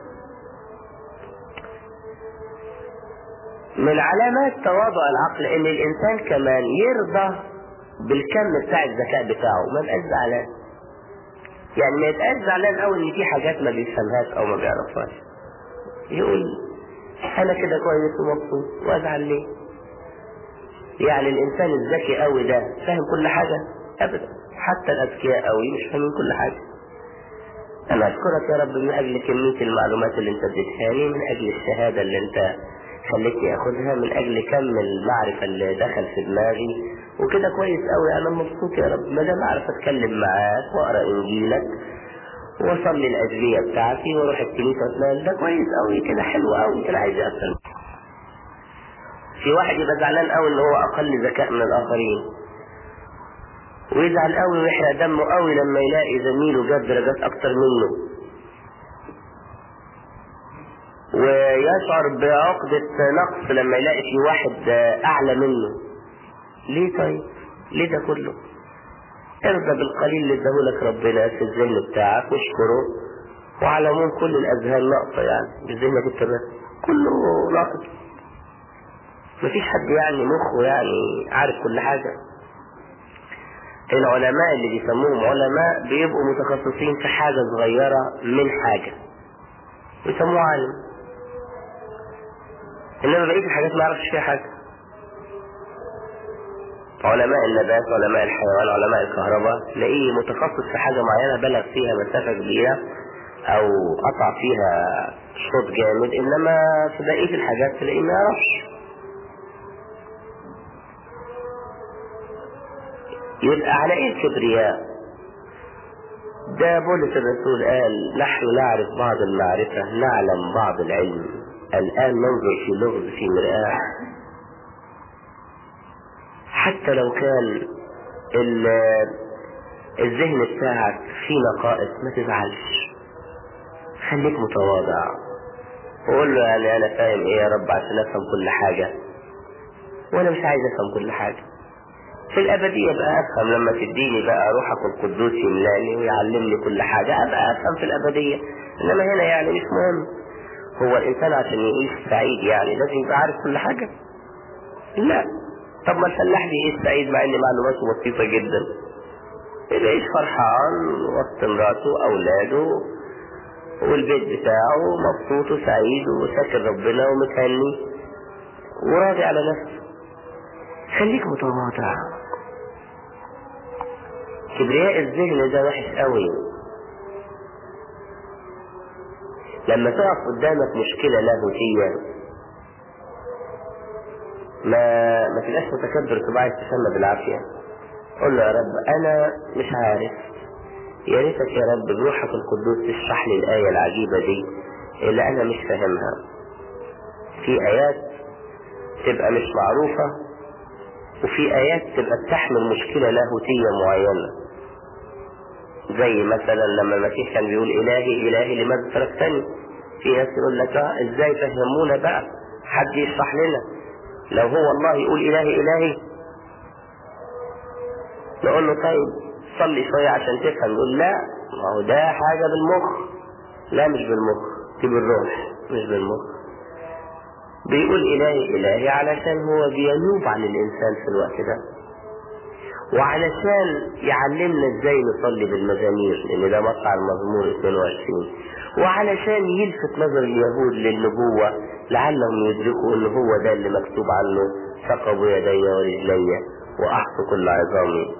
من علامات تواضع العقل ان الانسان كمان يرضى بالكم بتاع الذكاء بتاعه، ما يبقاش زعلان. يعني ما يبقاش زعلان قوي ان في حاجات ما بيفهمهاش او ما بيعرفهاش، يقول انا كده كويس ومبسوط وازعل ليه؟ يعني الانسان الذكي قوي ده فاهم كل حاجه؟ ابدا، حتى الاذكياء قوي مش فاهمين كل حاجه. انا اشكرك يا رب من اجل كميه المعلومات اللي انت اديتها لي، من اجل الشهاده اللي انت خليتني اخدها، من اجل كم المعرفة اللي دخل في دماغي وكده كويس قوي. انا مبسوط يا رب ما دام اعرف اتكلم معاك واقرا انجيلك واصلي الاجبية بتاعتي واروح الكنيسة واتنام، ده كويس قوي كده، حلو قوي، انا عايز اكتر. في واحد يبقى زعلان قوي ان هو اقل ذكاء من الاخرين، ويزعل قوي ويحرق دمه قوي لما يلاقي زميله جاب درجات اكتر منه، ويشعر بعقدة نقص لما يلاقي في واحد اعلى منه. ليه طيب؟ ليه ده كله؟ ارضى بالقليل اللي اداهولك ربنا في الذهن بتاعك واشكره، وعلى العموم كل الاذهان ناقصه، يعني مش ذهنك انت بس، كله ناقص. مفيش حد يعني مخه يعني عارف كل حاجه. العلماء اللي بيسموهم علماء بيبقوا متخصصين في حاجه صغيره من حاجه ويسموه عالم، انما بقيه الحاجات ما يعرفش فيها حاجه. علماء النبات، علماء الحيوان، علماء الكهرباء، تلاقيه متخصص في حاجه معينه بلغ فيها مسافه كبيره او قطع فيها شوط جامد، انما في بقيه الحاجات تلاقيه ما يعرفش. يبقى على ايه الكبرياء؟ ده بولس الرسول قال نحن نعرف بعض المعرفة نعلم بعض العلم، الآن ننظر في لغز في مرآة. حتى لو كان الذهن بتاعك فيه نقائص ما تزعلش، خليك متواضع وقول له يعني أنا فاهم إيه يا رب عشان أفهم كل حاجة، وأنا مش عايز أفهم كل حاجة. في الأبدية بقى أفهم لما تديني بقى روحك القدوس يملاني ويعلمني كل حاجة، أبقى أفهم في الأبدية. إنما هنا يعني مش مهم. هو الإنسان عشان يعيش سعيد يعني لازم يبقى عارف كل حاجة؟ لا. طب ما الفلاح بيعيش سعيد مع إن معلوماته بسيطة جدا، يبقى يعيش فرحان وسط مراته وأولاده والبيت بتاعه مبسوط وسعيد وشاكر ربنا ومتهني وراضي على نفسه. خليك متواضع. كبرياء الذهن ده وحش قوي. لما تقف قدامك مشكلة لاهوتية ما تبقاش متكبر تبقى عايز تسمى بالعافية. قول له يا رب انا مش عارف، يا ريتك يا رب بروحك القدوس تشرح لي الآية العجيبة دي اللي انا مش فاهمها. في آيات تبقى مش معروفة، وفي آيات تبقى بتحمل مشكلة لاهوتية معينة، زي مثلا لما المسيح كان بيقول إلهي إلهي لماذا تركتني. في ناس يقول لك إزاي فهمونا بقى، حد يشرح لنا. لو هو الله يقول إلهي إلهي نقول له طيب صلي شوية عشان تفهم. يقول لا، ما هو ده حاجة بالمخ. لا مش بالمخ، دي بالروح مش بالمخ. بيقول إلهي إلهي علشان هو بينوب عن الإنسان في الوقت ده، وعلشان يعلمنا ازاي نصلي بالمزامير لان ده مقطع المزمور 22، وعلشان يلفت نظر اليهود للنبوة لعلهم يدركوا ان هو ده اللي مكتوب عنه ثقبوا يدي ورجلي واحصوا كل عظامي.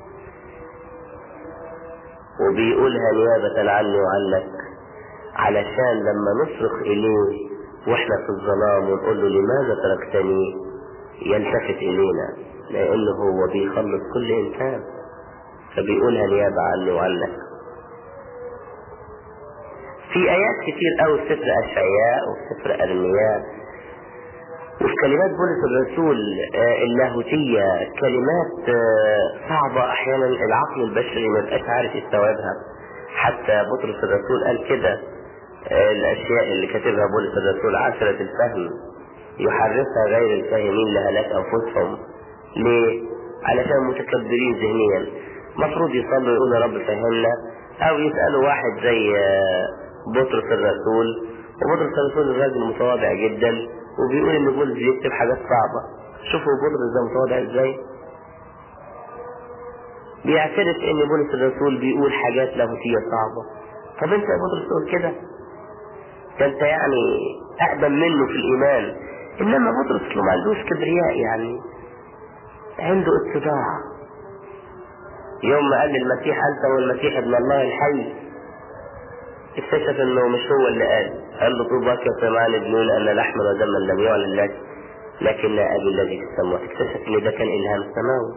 وبيقولها نيابة عني وعنك علشان لما نصرخ اليه واحنا في الظلام ونقول له لماذا تركتني يلتفت الينا، لانه هو بيخلص كل انسان، فبيقولها نيابة عني وعنك. في آيات كتير قوي في سفر أشعياء وفي سفر أرمياء وفي كلمات بولس الرسول اللاهوتية، كلمات صعبة أحيانا العقل البشري ما يبقاش عارف يستوعبها. حتى بطرس الرسول قال كده، الأشياء اللي كتبها بولس الرسول عسرة الفهم يحرفها غير الفاهمين لهلاك أنفسهم. ليه؟ علشان متكبرين ذهنيا. مفروض يصلوا يقولوا يا رب فهمنا، أو يسألوا واحد زي بطرس الرسول. وبطرس الرسول الراجل متواضع جدا، وبيقول ان بولس بيكتب حاجات صعبة. شوفوا بطرس ده متواضع ازاي، بيعترف ان بولس الرسول بيقول حاجات لاهوتية صعبة. طب انت يا بطرس تقول كده؟ ده انت يعني اقدم منه في الايمان. انما بطرس ما عندوش كبرياء، يعني عنده اتباع. يوم ما قال للمسيح انت هو المسيح ابن الله الحي، اكتشف انه مش هو اللي قال له طوباك يا سمعان ابنون ان لحما ودما لم يعلن لك لكن ابي الذي في السماوات. اكتشف ان ده كان الهام سماوي.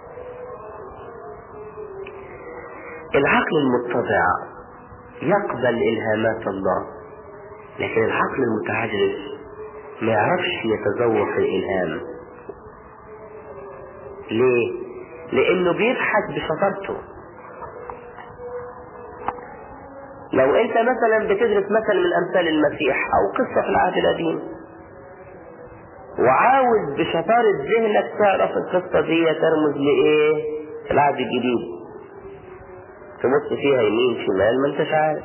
العقل المتضع يقبل الهامات الله، لكن العقل المتعجرف ما يعرفش يتذوق الالهام. ليه؟ لانه بيبحث بشطارته. لو انت مثلا بتدرس مثل من امثال المسيح او قصة في العهد القديم، وعاوز بشطارة ذهنك تعرف القصة دي ترمز لايه في العهد الجديد، تبص فيها يمين شمال ما انتش عارف.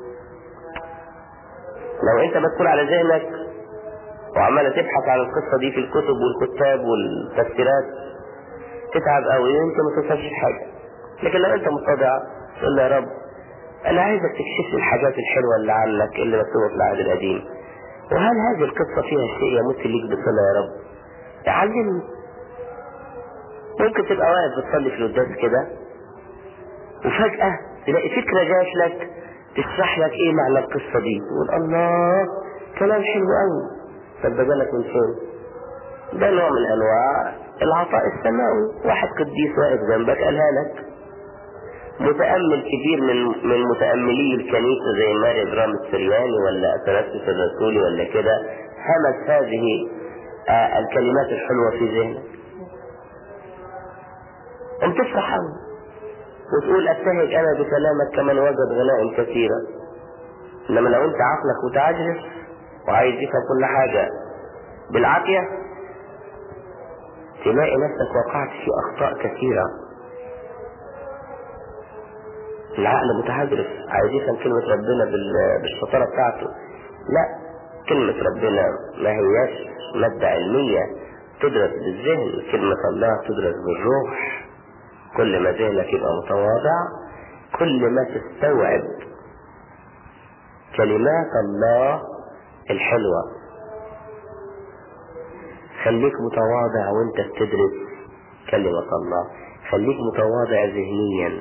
لو انت مسؤول على ذهنك وعمالة تبحث عن القصة دي في الكتب والكتاب والتفسيرات تتعب قوي وانت ما توصلش حاجة. لكن لو انت متضع تقول يا رب انا عايزك تكشف لي الحاجات الحلوة اللي عنك اللي مكتوبة في العهد القديم، وهل هذه القصة فيها شيء يمت ليك بصلة يا رب؟ تعلمني. ممكن تبقى واقف بتصلي في القداس كده وفجأة تلاقي فكرة جات لك تشرح لك ايه معنى القصة دي، تقول الله كلام حلو قوي. طب ده جالك من فين؟ ده نوع من انواع العطاء السماوي. واحد قديس واقف جنبك قالها لك. متأمل كبير من متأملي الكنيسة زي ماري جرام السرياني ولا أثناسيوس الرسولي ولا كده همس هذه الكلمات الحلوة في ذهنك، انت تفرح وتقول ابتهج انا بكلامك كمن وجد غنائم كثيرة. انما لو انت عقلك متعجرف وعايز يفهم كل حاجة بالعافية تلاقي نفسك وقعت في اخطاء كثيرة. العقل متعجرف عايز يفهم كلمة ربنا بالشطارة بتاعته. لا، كلمة ربنا ما هياش مادة علمية تدرس بالذهن، كلمة الله تدرس بالروح. كل ما ذهنك يبقى متواضع كل ما تستوعب كلمات الله الحلوة. خليك متواضع وانت بتدرس كلمة الله، خليك متواضع ذهنيا،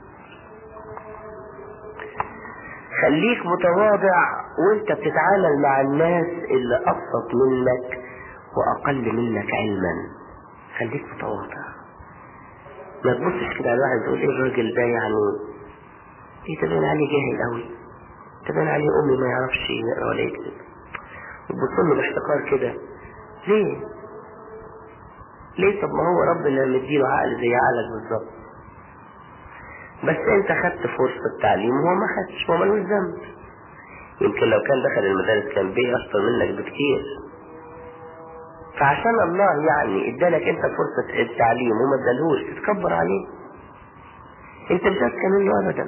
خليك متواضع وانت بتتعامل مع الناس اللي ابسط منك واقل منك علما. خليك متواضع، ما تبصش كده على واحد تقول ايه الراجل ده يعني ايه، تبين عليه جاهل قوي، تبين عليه امي ما يعرفش يقرا ولا يكتب، وتبص له باحتقار كده. ليه؟ طب ما هو ربنا مديله عقل زي عقلك بالظبط، بس انت خدت فرصة تعليم وهو ما خدش، هو ملوش ذنب. يمكن لو كان دخل المدارس كان بيه اشطر منك بكتير. فعشان الله يعني ادالك انت فرصة التعليم وما ادالهوش تتكبر عليه؟ انت مش اذكى منه ابدا،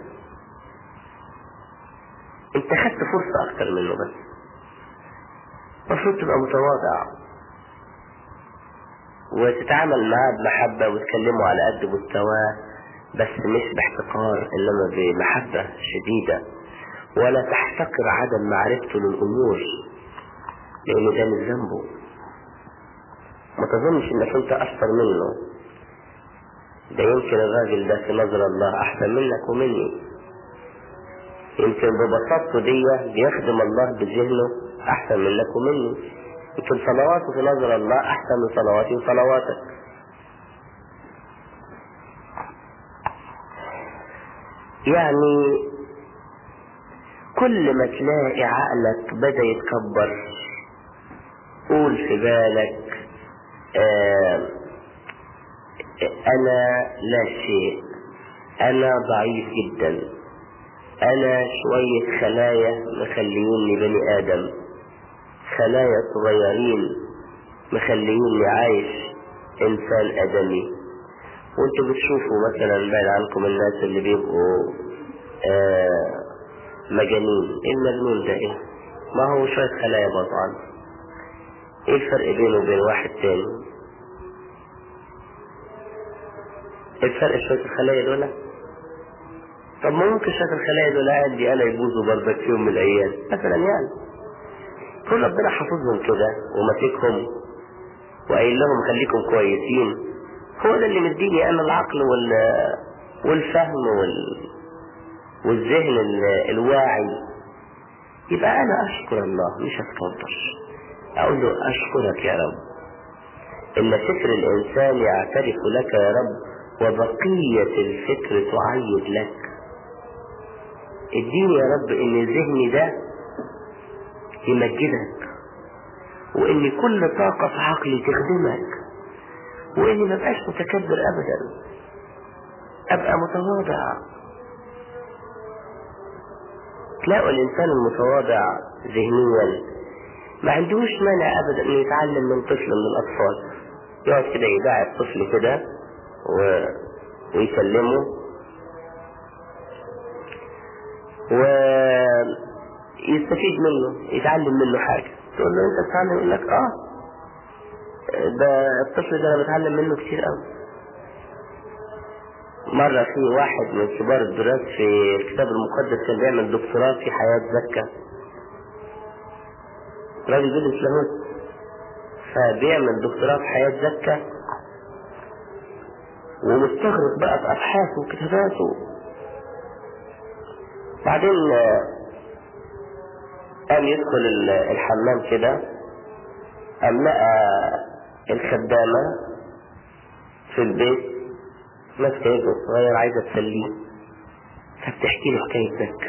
انت خدت فرصة اكتر منه. بس المفروض تبقى متواضع وتتعامل معاه بمحبة وتكلمه على قد مستواه، بس مش باحتقار انما بمحبة شديدة. ولا تحتقر عدم معرفته للامور لان ده مش ذنبه. ما تظنش انك انت اشطر منه، ده يمكن الراجل ده في نظر الله احسن منك ومني. يمكن ببساطته دي بيخدم الله بذهنه احسن منك ومني. يمكن صلواته في نظر الله احسن من صلواتي وصلواتك. يعني كل ما تلاقي عقلك بدأ يتكبر قول في بالك أنا لا شيء، أنا ضعيف جدا، أنا شوية خلايا مخليوني بني آدم، خلايا صغيرين مخليوني عايش إنسان آدمي. وانتوا بتشوفوا مثلا بعد عنكم الناس اللي بيبقوا مجانين. ايه المجنون ده؟ ايه؟ ما هو شوية خلايا بطعن. ايه الفرق بينه وبين واحد تاني؟ ايه الفرق شوية الخلايا دول؟ طب ما ممكن شوية الخلايا دول عندي انا يبوظوا برضك في يوم من الايام مثلا يعني. كل ربنا حافظهم كده وماسكهم وقايل لهم خليكم كويسين. هو ده اللي مديني انا العقل والفهم والذهن الواعي. يبقى انا اشكر الله مش استنطر، اقول له اشكرك يا رب ان فكر الانسان يعترف لك يا رب وبقية الفكر تعيد لك. اديني يا رب ان ذهني ده يمجدك، وان كل طاقة في عقلي تخدمك، واني ما بقاش متكبر ابدا، ابقى متواضع. تلاقوا الانسان المتواضع ذهنيا ما عندوش مانع ابدا انه يتعلم من طفل من الاطفال. يقعد كده يداعب الطفل كده ويكلمه ويستفيد منه، يتعلم منه حاجة. تقول له انت بتتعلم؟ يقول لك ده الطفل ده انا بتعلم منه كتير قوي. مرة في واحد من كبار الدراس في الكتاب المقدس كان بيعمل دكتوراه في حياة زكا، راجل بيدرس لاهوت، فبيعمل دكتوراه في حياة زكا ومستغرق بقى في أبحاثه وكتاباته. بعدين قام يدخل الحمام كده، قام لقى الخدامة في البيت ماسكة ابنه صغير عايزة تسليه، فبتحكي له حكاية زكا،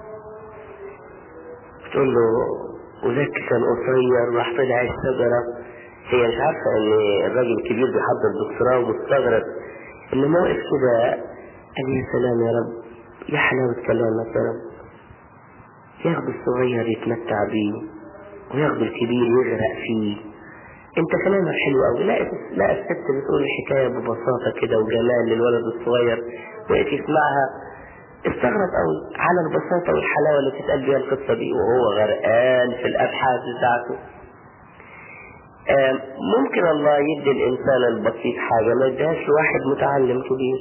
بتقول له وزكي كان قصير راح طلع الشجرة. هي مش عارفة ان الراجل الكبير بيحضر دكتوراه ومستغرب ان ما وقف كده قال يا سلام يا رب، يا حلاوة كلامك يا رب، ياخد الصغير يتمتع بيه وياخد الكبير يغرق فيه. انت كلامك حلو قوي. لا الست بتقول الحكاية ببساطة كده وجمال للولد الصغير، وقف يسمعها استغرب قوي على البساطة والحلاوة اللي تتقال بيها القصة دي وهو غرقان في الأبحاث بتاعته. ممكن الله يدي الإنسان البسيط حاجة ما يديهاش لواحد متعلم كبير.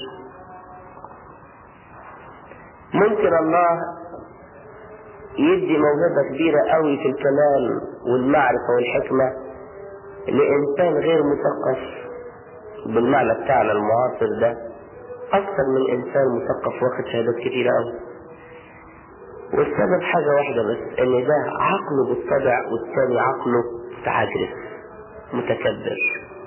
ممكن الله يدي موهبة كبيرة قوي في الكلام والمعرفة والحكمة لإنسان غير مثقف بالمعنى بتاعنا المعاصر ده، أكثر من إنسان مثقف واخد شهادات كتيرة قوي. والسبب حاجة واحدة بس، إن ده عقله بالطبع والتاني عقله متعجرف متكبر.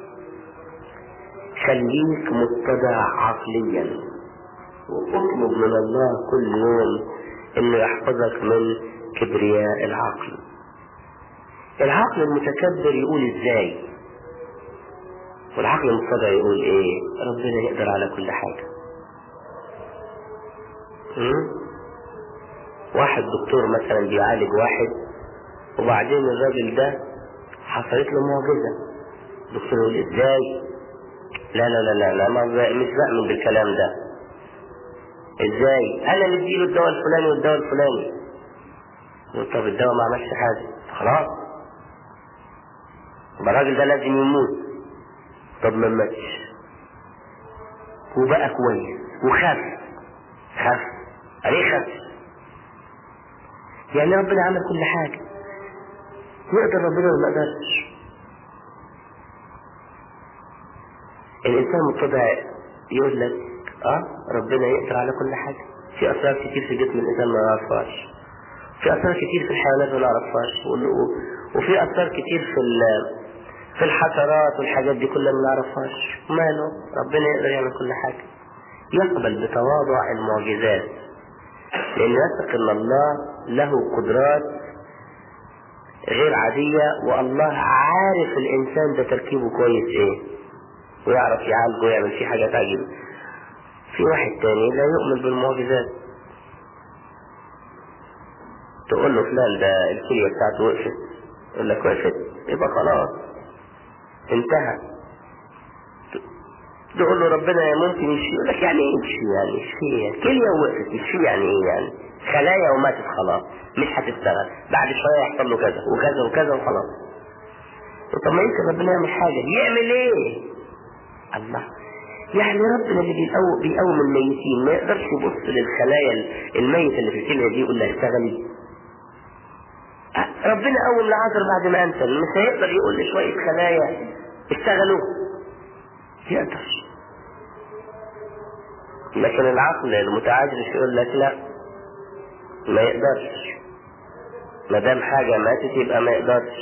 خليك متبع عقليا واطلب من الله كل يوم إنه يحفظك من كبرياء العقل. العقل المتكبر يقول إزاي، والعقل المتبع يقول إيه؟ ربنا يقدر على كل حاجة. واحد دكتور مثلا بيعالج واحد وبعدين الراجل ده حصلت له معجزة، الدكتور يقول ازاي؟ لا لا لا لا, لا مش بأمن بالكلام ده. ازاي؟ انا اللي اديله الدواء الفلاني والدواء الفلاني. طب الدواء ما عملش حاجة، خلاص يبقى الراجل ده لازم يموت. طب ما ماتش وبقى كويس وخف. عليه خف، يعني ربنا عمل كل حاجة. يقدر ربنا ولا ما يقدرش؟ الإنسان المتبع يقول لك ربنا يقدر على كل حاجة. في أسرار كتير في جسم الإنسان ما نعرفهاش، في أسرار كتير في الحيوانات ما نعرفهاش، وفي أسرار كتير في الحشرات والحاجات دي كلها ما نعرفهاش. ماله؟ ربنا يقدر يعمل كل حاجة. يقبل بتواضع المعجزات لأن يثق أن الله له قدرات غير عادية، والله عارف الإنسان ده تركيبه كويس إيه ويعرف يعالجه ويعمل فيه حاجات عجيبة. في واحد تاني لا يؤمن بالمعجزات، تقول له فلان ده الكلية بتاعته وقفت، يقول لك وقفت يبقى خلاص انتهى. تقول له ربنا ممكن يشفي، يقول لك يعني ايه يشفي؟ يعني يشفي كلية وقفت، يشفي يعني ايه؟ يعني خلايا وماتت خلاص مش هتشتغل، بعد شوية يحصل له كذا وكذا وكذا وخلاص. طب ما يمكن ربنا يعمل حاجة، يعمل ايه؟ الله، يعني ربنا اللي بيقوم الميتين ما يقدرش يبص للخلايا الميت اللي في الكلية دي يقول لها اشتغلي؟ ربنا قوم لعازر بعد ما انتن، مش هيقدر يقول لشوية خلايا اشتغلوا؟ يقدر. لكن العقل المتعجرف يقول لك لا، ما يقدرش، ما دام حاجة ماتت يبقى ما يقدرش.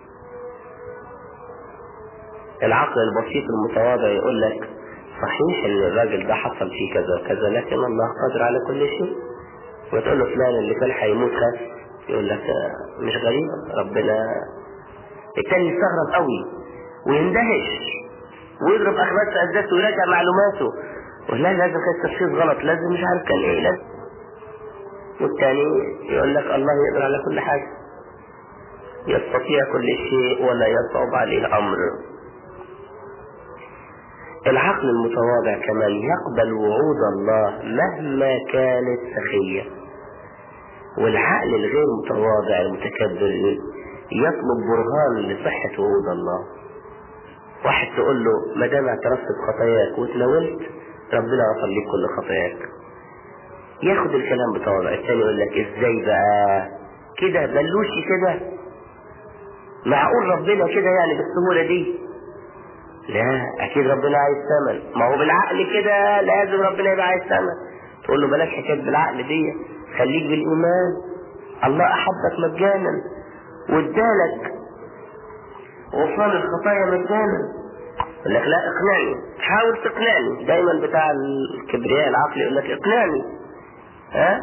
العقل البسيط المتواضع يقول لك صحيح ان الراجل ده حصل فيه كذا وكذا، لكن الله قادر على كل شيء. وتقول له فلان اللي كان هيموت خف، يقول لك مش غريب ربنا. التاني يستغرب قوي ويندهش ويضرب اخبار في ازازته ويراجع معلوماته، ولا لازم كان التشخيص غلط، لازم مش عارف كان ايه لازم. والتاني يقول لك الله يقدر على كل حاجة، يستطيع كل شيء ولا يصعب عليه امر. العقل المتواضع كمان يقبل وعود الله مهما كانت سخية، والعقل الغير متواضع المتكبر يطلب برهان لصحة وعود الله. واحد تقول له ما دام اعترفت بخطاياك وتناولت ربنا غفر لك كل خطاياك، ياخد الكلام بتواضع. الثاني يقول لك ازاي بقى كده بلوشي كده؟ معقول ربنا كده يعني بالسهولة دي؟ لا، اكيد ربنا عايز ثمن، ما هو بالعقل كده لازم ربنا يبقى عايز ثمن. تقول له بلاش حكايه بالعقل دي، خليك بالايمان. الله احبك مجانا وادالك غفران الخطايا مجانا. يقول لك لا اقنعني، حاول تقنعني. دايما بتاع الكبرياء العقل يقول لك اقنعني. ها؟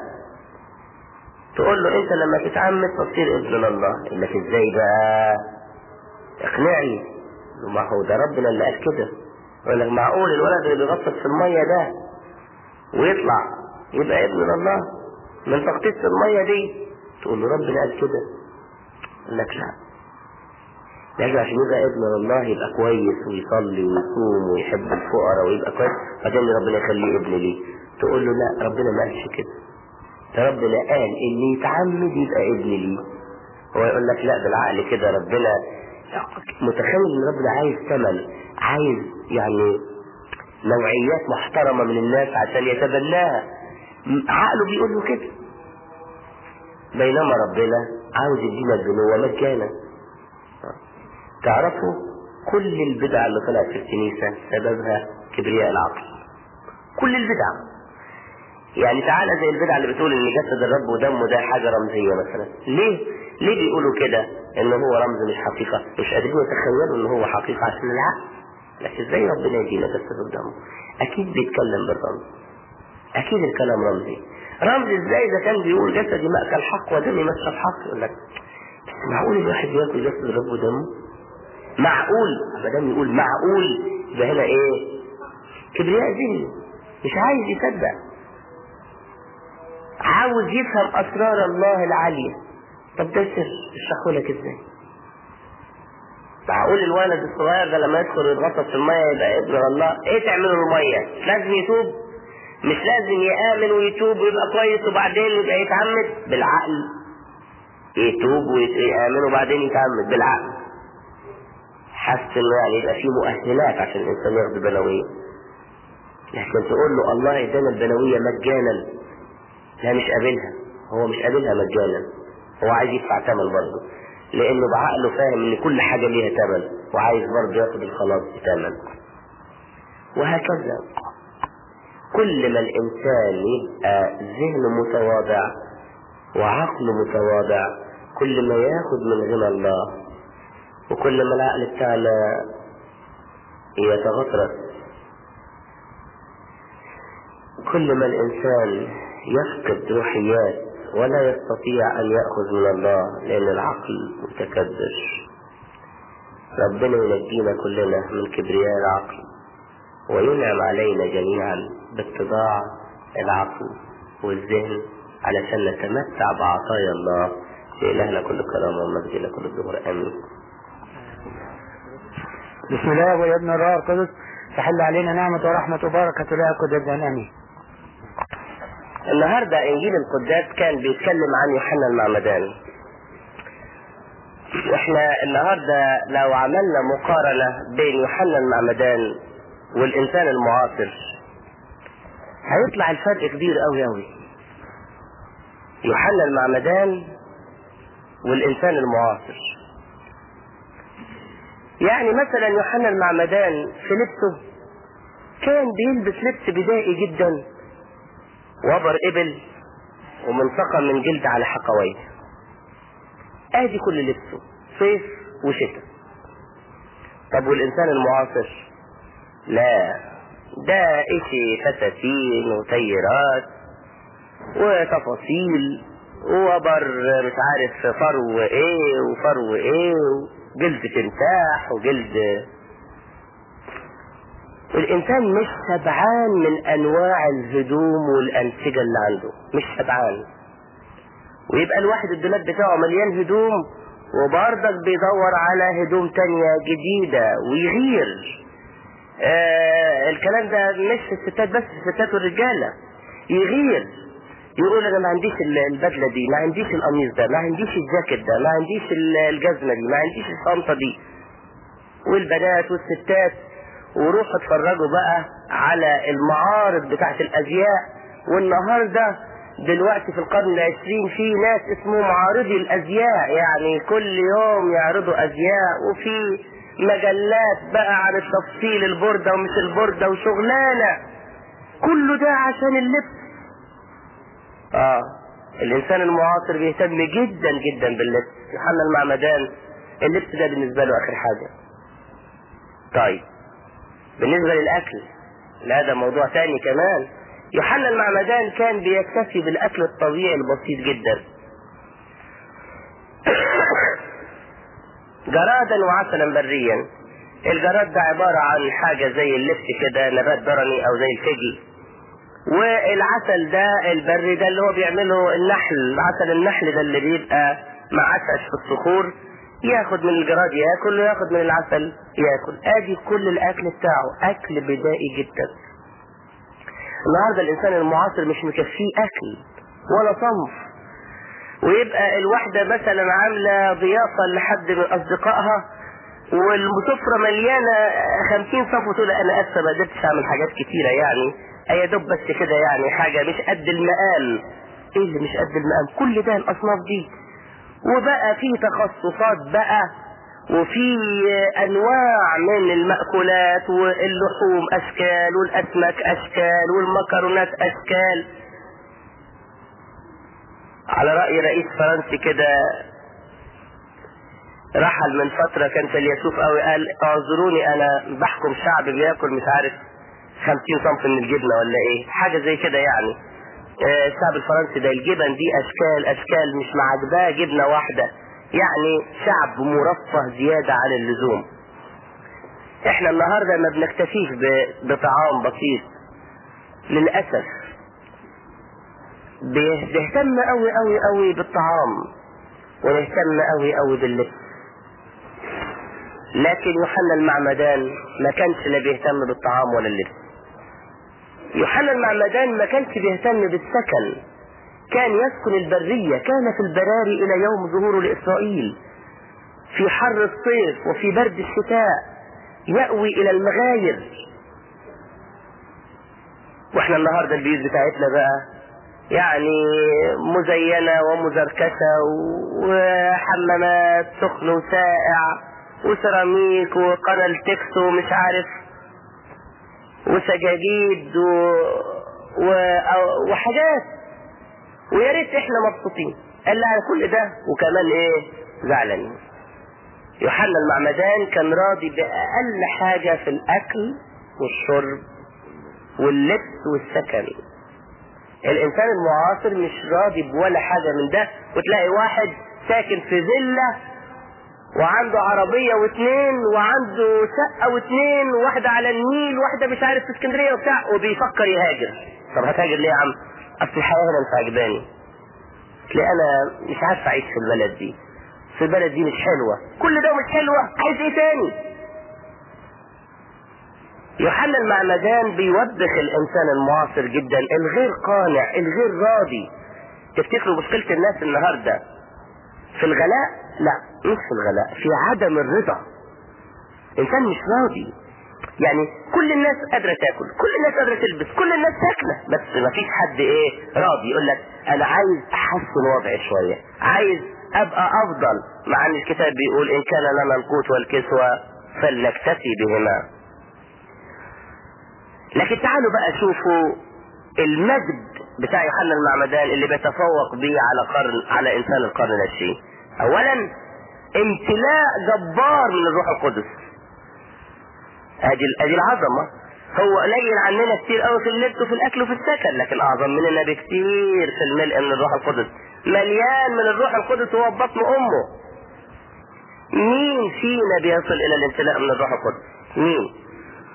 تقول له انت لما تتعمد تصير ابن الله، يقول لك ازاي بقى؟ اقنعني. ما هو ده ربنا اللي قال كده. يقول لك معقول الولد اللي بيغطس في الميه ده ويطلع يبقى ابن الله من تغطيس الميه دي؟ تقول له ربنا قال كده. يقول لك لا، لازم عشان يبقى ابن الله يبقى كويس ويصلي ويصوم ويحب الفقراء ويبقى كويس، بعدين ربنا يخليه ابن ليه. تقول له لا، ربنا ما قالش كده، ده ربنا قال اللي يتعمد يبقى ابن ليه. هو يقول لك لا، بالعقل كده ربنا متخيل ان ربنا عايز ثمن، عايز يعني نوعيات محترمة من الناس عشان يتبناها، عقله بيقول له كده. بينما ربنا عاوز يدينا البنوة مجانا. تعرفوا كل البدع اللي طلعت في الكنيسة سببها كبرياء العقل، كل البدع. يعني تعالى زي البدع اللي بتقول ان جسد الرب ودمه ده حاجة رمزية مثلا. ليه بيقولوا كده ان هو رمز مش حقيقة؟ مش قادرين يتخيلوا ان هو حقيقة عشان العقل. لكن ازاي ربنا يدينا جسد ودمه؟ اكيد بيتكلم بالرمز، اكيد الكلام رمزي. رمز ازاي اذا كان بيقول جسدي مأكل حق ودمي مشرب حق؟ يقول لك معقول الواحد ياكل جسد الرب ودمه؟ معقول؟ ما دام يقول معقول يبقى هنا ايه؟ كبرياء ذهني، مش عايز يصدق، عاوز يفهم اسرار الله العالية. طب ده سر، اشرحه لك ازاي؟ معقول الولد الصغير ده لما يدخل يتغطس في المية يبقى ابن الله؟ ايه تعمله المية؟ لازم يتوب؟ مش لازم يآمن ويتوب ويبقى كويس وبعدين يبقى يتعمد؟ بالعقل يتوب ويآمن وبعدين يتعمد بالعقل. حاسس انه يعني يبقى فيه مؤهلات عشان الانسان ياخد بنوية. لكن تقول له الله ادانا البنوية مجانا، لا مش قابلها، هو مش قابلها مجانا، هو عايز يدفع ثمن برضه، لانه بعقله فاهم ان كل حاجة ليها ثمن وعايز برضه ياخد الخلاص بثمن. وهكذا كل ما الانسان يبقى ذهنه متواضع وعقله متواضع كل ما ياخد من غنى الله، وكل ما العقل بتاعنا يتغطرس، كل ما الانسان يفقد روحيات ولا يستطيع أن يأخذ من الله لأن العقل متكبر. ربنا ينجينا كلنا من كبرياء العقل وينعم علينا جميعا باتضاع العقل والذهن علشان نتمتع بعطايا الله. لإلهنا كل كرامة ومجد لكل كل الظهور. آمين. بسم الله والابن والروح القدس. تحل علينا نعمة ورحمة وبركة لا قدر. آمين. النهاردة إنجيل القداس كان بيتكلم عن يوحنا المعمدان، واحنا النهاردة لو عملنا مقارنة بين يوحنا المعمدان والإنسان المعاصر هيطلع الفرق كبير أوي أوي. يوحنا المعمدان والإنسان المعاصر، يعني مثلا يوحنا المعمدان في لبسه كان بيلبس لبس بدائي جدا، وبر إبل ومنطقة من جلد على حقويه، ادي كل لبسه صيف وشتاء. طب والإنسان المعاصر لا، ده اشي فساتين وتيرات وتفاصيل وبر مش عارف فرو ايه وفرو ايه وجلد تمساح وجلد. الانسان مش شبعان من انواع الهدوم والانسجة اللي عنده، مش شبعان. ويبقى الواحد الدولاب بتاعه مليان هدوم وبرضك بيدور على هدوم تانية جديدة ويغير. الكلام ده مش في الستات بس، في الستات والرجالة يغير، يقول انا ما عنديش البدلة دي، ما عنديش القميص ده، ما عنديش الجاكيت ده، ما عنديش الجزمة دي، ما عنديش الشنطة دي. والبنات والستات وروحوا اتفرجوا بقى على المعارض بتاعت الازياء. والنهاردة دلوقتي في القرن العشرين في ناس اسمه معارضي الازياء، يعني كل يوم يعرضوا ازياء، وفي مجلات بقى عن التفصيل البردة ومش البردة وشغلانة. كله ده عشان اللبس. الانسان المعاصر بيهتم جدا جدا باللبس. يوحنا المعمدان اللبس ده بالنسبة له اخر حاجة. طيب بالنسبة للاكل، لا ده موضوع تاني كمان. يوحنا المعمدان كان بيكتفي بالاكل الطبيعي البسيط جدا، جرادا وعسلا بريا. الجراد ده عبارة عن حاجة زي اللبس كده، نبات برني او زي الفجل. والعسل ده البري ده اللي هو بيعمله النحل، عسل النحل ده اللي بيبقى معشش في الصخور، ياخد من الجراد ياكل وياخد من العسل ياكل. ادي كل الاكل بتاعه، اكل بدائي جدا. النهارده الانسان المعاصر مش مكفيه اكل ولا صنف، ويبقى الواحدة مثلا عاملة ضيافة لحد من اصدقائها والسفرة مليانة 50 صنف، وتقول انا اسفة ما قدرتش اعمل حاجات كتيرة، يعني اي دوب بس كده، يعني حاجة مش قد المقام. ايه اللي مش قد المقام؟ كل ده الاصناف دي. وبقى في تخصصات بقى، وفي انواع من المأكولات، واللحوم اشكال، والاسماك اشكال، والمكرونات اشكال. على رأي رئيس فرنسي كده رحل من فترة، كان فيلسوف قوي، قال اعذروني انا بحكم شعب بياكل مش عارف 50 صنف من الجبنة ولا ايه، حاجة زي كده يعني. الشعب الفرنسي ده الجبن دي اشكال مش معجباه جبنة واحدة، يعني شعب مرفه زيادة عن اللزوم. احنا النهاردة ما بنكتفيش بطعام بسيط للأسف، بنهتم قوي قوي قوي بالطعام ونهتم قوي قوي باللبس. لكن يوحنا المعمدان ما كانش لا بيهتم بالطعام ولا اللبس. يوحنا المعمدان ما كانش بيهتم بالسكن، كان يسكن البرية، كان في البراري إلى يوم ظهوره لإسرائيل، في حر الصيف وفي برد الشتاء يأوي إلى المغاير. واحنا النهاردة البيوت بتاعتنا بقى يعني مزينة ومزركشة وحمامات سخن وسائع وسيراميك وقنال تكس ومش عارف وسجاجيد وحاجات، ويا ريت احنا مبسوطين الا على كل ده وكمان ايه زعلانين. يوحنا المعمدان كان راضي بأقل حاجة في الأكل والشرب واللبس والسكن. الانسان المعاصر مش راضي بولا حاجة من ده، وتلاقي واحد ساكن في فيلا وعنده عربية واثنين وعنده شقة واثنين وواحدة على النيل وواحدة مش عارف في اسكندرية وبتاع، وبيفكر يهاجر. طب هتهاجر ليه يا عم؟ اصل الحياة هنا مش عجباني، تلاقي انا مش عارف اعيش في البلد دي، في البلد دي مش حلوة، كل ده مش حلوة، عايز ايه تاني؟ يوحنا المعمدان بيوبخ الانسان المعاصر جدا، الغير قانع، الغير راضي. تفتكروا مشكلة الناس النهاردة في الغلاء؟ لا، مش في الغلاء، في عدم الرضا. انسان مش راضي، يعني كل الناس قادرة تاكل، كل الناس قادرة تلبس، كل الناس ساكنة، بس ما فيش حد راضي. يقول لك انا عايز احسن وضعي شوية، عايز ابقى افضل، مع ان الكتاب بيقول ان كان لنا القوت والكسوة فلنكتفي بهما. لكن تعالوا بقى شوفوا المجد بتاع يوحنا المعمدان اللي بيتفوق بيه على انسان القرن العشرين. اولا امتلاء جبار من الروح القدس، ادي العظمة. هو قليل عننا كتير قوي في اللبس وفي الاكل وفي السكن، لكن اعظم مننا بكتير في الملء من الروح القدس، مليان من الروح القدس وهو في بطن امه. مين فينا بيصل الى الامتلاء من الروح القدس؟ مين؟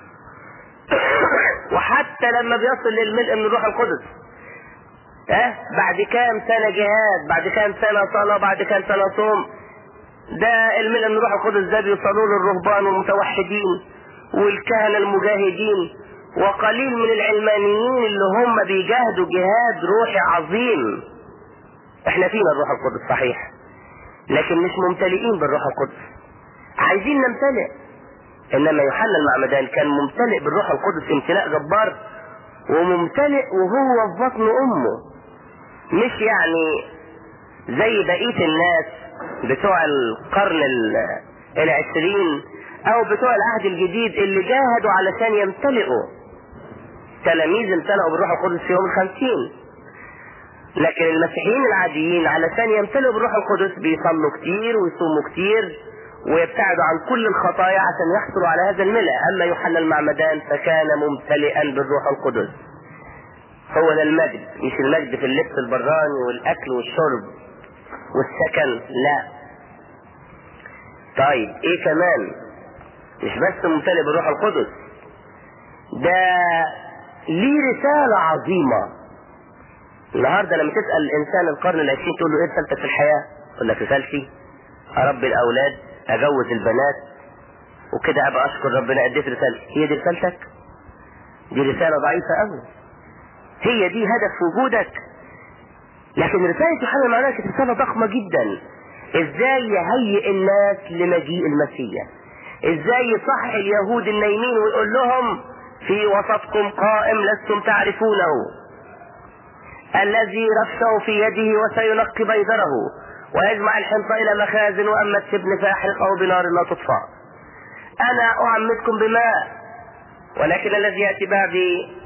وحتى لما بيصل للملء من الروح القدس بعد كام سنة جهاد، بعد كام سنة صلاة، بعد كام سنة صوم، ده الملء من الروح القدس ده بيوصلوا له الرهبان والمتوحدين والكهنة المجاهدين، وقليل من العلمانيين اللي هم بيجاهدوا جهاد روحي عظيم. احنا فينا الروح القدس صحيح، لكن مش ممتلئين بالروح القدس، عايزين نمتلئ. انما يوحنا المعمدان كان ممتلئ بالروح القدس امتلاء جبار، وممتلئ وهو في بطن امه، مش يعني زي بقية الناس بتوع القرن العشرين او بتوع العهد الجديد اللي جاهدوا علشان يمتلئوا. تلاميذ امتلئوا بالروح القدس في يوم ال50، لكن المسيحيين العاديين علشان يمتلئوا بالروح القدس بيصلوا كتير ويصوموا كتير ويبتعدوا عن كل الخطايا عشان يحصلوا على هذا الملء. اما يوحنا المعمدان فكان ممتلئا بالروح القدس. هو ده المجد، مش المجد في اللبس البراني والاكل والشرب والسكن، لا. طيب ايه كمان؟ مش بس ممتلئ بالروح القدس، ده ليه رسالة عظيمة. النهارده لما تسأل الانسان القرن العشرين تقول له ايه رسالتك في الحياة؟ يقول لك رسالتي اربي الاولاد، اجوز البنات، وكده ابقى اشكر ربنا اديت رسالتي. هي دي رسالتك؟ دي رسالة ضعيفة قوي. هي دي هدف وجودك؟ لكن رسالة يوحنا المعمدان كانت رسالة ضخمة جدا. ازاي يهيئ الناس لمجيء المسيح، ازاي يصحح اليهود النايمين ويقول لهم في وسطكم قائم لستم تعرفونه، الذي رفشه في يده وسينقي بيدره ويجمع الحنطة الى مخازن، واما التبن فيحرقه بنار لا تطفأ. انا اعمدكم بماء، ولكن الذي يأتي بعدي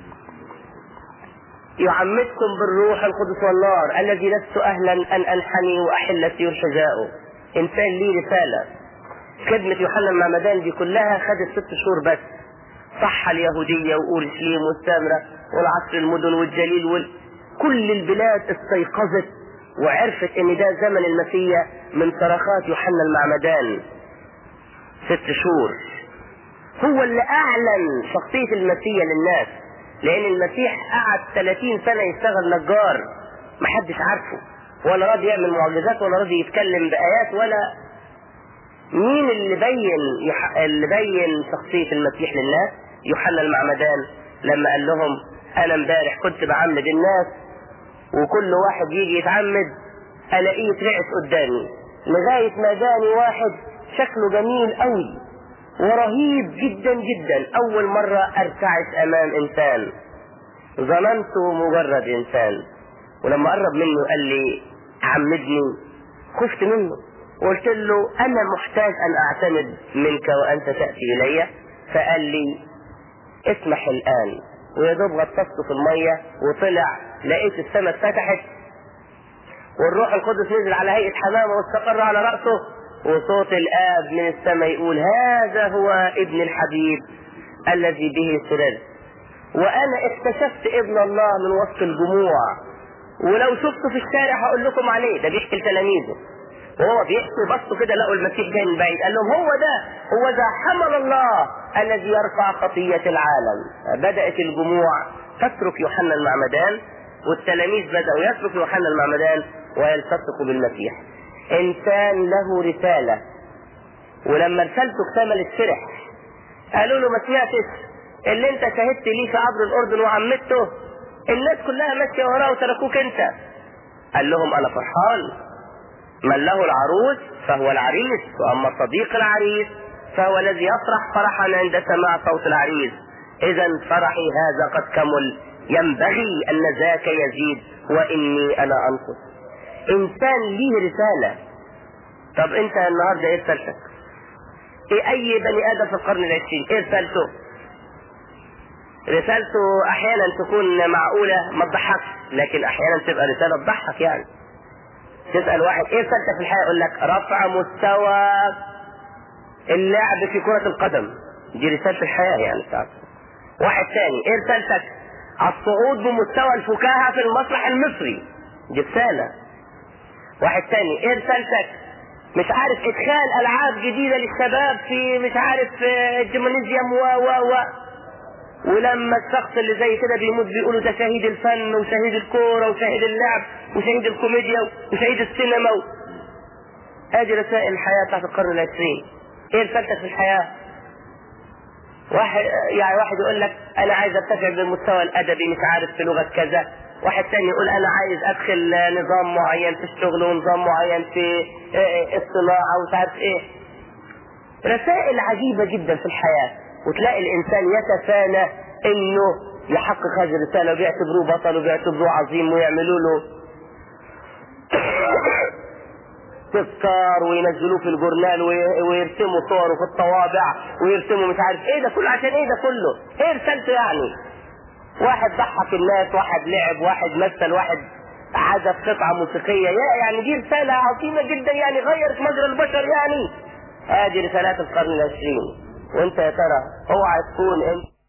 يعمدكم بالروح القدس والنار، الذي لست اهلا ان انحني واحل سير حذاؤه. انسان ليه رسالة. خدمة يوحنا المعمدان دي كلها خدت 6 شهور بس. صح اليهودية واورشليم والسامرة والعصر المدن والجليل كل البلاد استيقظت وعرفت ان ده زمن المسيح من صرخات يوحنا المعمدان. 6 شهور هو اللي اعلن شخصية المسيح للناس، لان المسيح قعد 30 سنة يشتغل نجار، محدش عارفه ولا راضي يعمل معجزات ولا راضي يتكلم بآيات ولا. مين اللي بين شخصية المسيح للناس؟ يوحنا المعمدان، لما قال لهم انا امبارح كنت بعمد الناس وكل واحد يجي يتعمد الاقيه يترعش قدامي، لغاية ما جاني واحد شكله جميل قوي ورهيب جدا جدا. اول مرة ارتعش امام انسان، ظننته مجرد انسان، ولما قرب منه قال لي عمدني خفت منه وقلت له انا محتاج ان اعتمد منك وانت تأتي الي. فقال لي اسمح الان، ويا دوب غطسته في المية وطلع لقيت السماء اتفتحت والروح القدس نزل على هيئة حمامة واستقر على رأسه، وصوت الآب من السماء يقول هذا هو ابن الحبيب الذي به سررت. وانا اكتشفت ابن الله من وسط الجموع، ولو شفته في الشارع هقول لكم عليه. ده بيحكي لتلاميذه وهو بيحكي، بصوا كده لقوا المسيح جاي من بعيد، قال لهم هو ذا حمل الله الذي يرفع خطية العالم. بدأت الجموع تترك يوحنا المعمدان، والتلاميذ بدأوا يتركوا يوحنا المعمدان ويلتصقوا بالمسيح. انسان له رسالة، ولما رسالته اكتملت فرح. قالوا له ما سمعتش اللي انت شهدت ليه في عبر الاردن وعمته؟ الناس كلها ماشيه وراه وتركوك انت. قال لهم انا فرحان، من له العروس فهو العريس، واما صديق العريس فهو الذي يفرح فرحا عند سماع صوت العريس. اذا فرحي هذا قد كمل، ينبغي ان ذاك يزيد واني انا انقص. انسان ليه رسالة. طب انت النهارده ايه رسالتك؟ ايه اي بني ادم في القرن العشرين ايه رسالته؟ رسالته احيانا تكون معقولة ما تضحكش، لكن احيانا تبقى رسالة تضحك. يعني تسأل واحد ايه رسالتك في الحياة، يقول لك رفع مستوى اللعب في كرة القدم، دي رسالة الحياة يعني بتاعته. واحد ثاني ايه رسالتك؟ الصعود بمستوى الفكاهة في المسرح المصري، دي رسالة. واحد ثاني ايه رسالتك؟ مش عارف ادخال العاب جديدة للشباب في مش عارف الجيمنازيوم ولما الشخص اللي زي كده بيموت بيقولوا ده شهيد الفن وشهيد الكورة وشهيد اللعب وشهيد الكوميديا وشهيد السينما ادي رسائل الحياة بتاعت القرن العشرين. ايه رسالتك في الحياة؟ واحد يقول لك انا عايز ارتفع بالمستوى الادبي مش عارف في لغة كذا. واحد ثاني يقول انا عايز ادخل نظام معين في الشغل ونظام معين في الصناعة ومش عارف ايه. رسائل عجيبة جدا في الحياة، وتلاقي الانسان يتفانى انه يحقق هذه الرسالة وبيعتبروه بطل وبيعتبروه عظيم ويعملوا له تذكار وينزلوه في الجورنال ويرسموا صوره في الطوابع ويرسموا مش عارف ايه. ده كله عشان ايه؟ ده كله ايه رسالته يعني؟ واحد ضحك الناس، واحد لعب، واحد مثل، واحد عزف قطعة موسيقية، يعني دي رسالة عظيمة جدا يعني غيرت مجرى البشر. يعني هذه رسالات القرن العشرين. وانت يا ترى اوعى تكون انت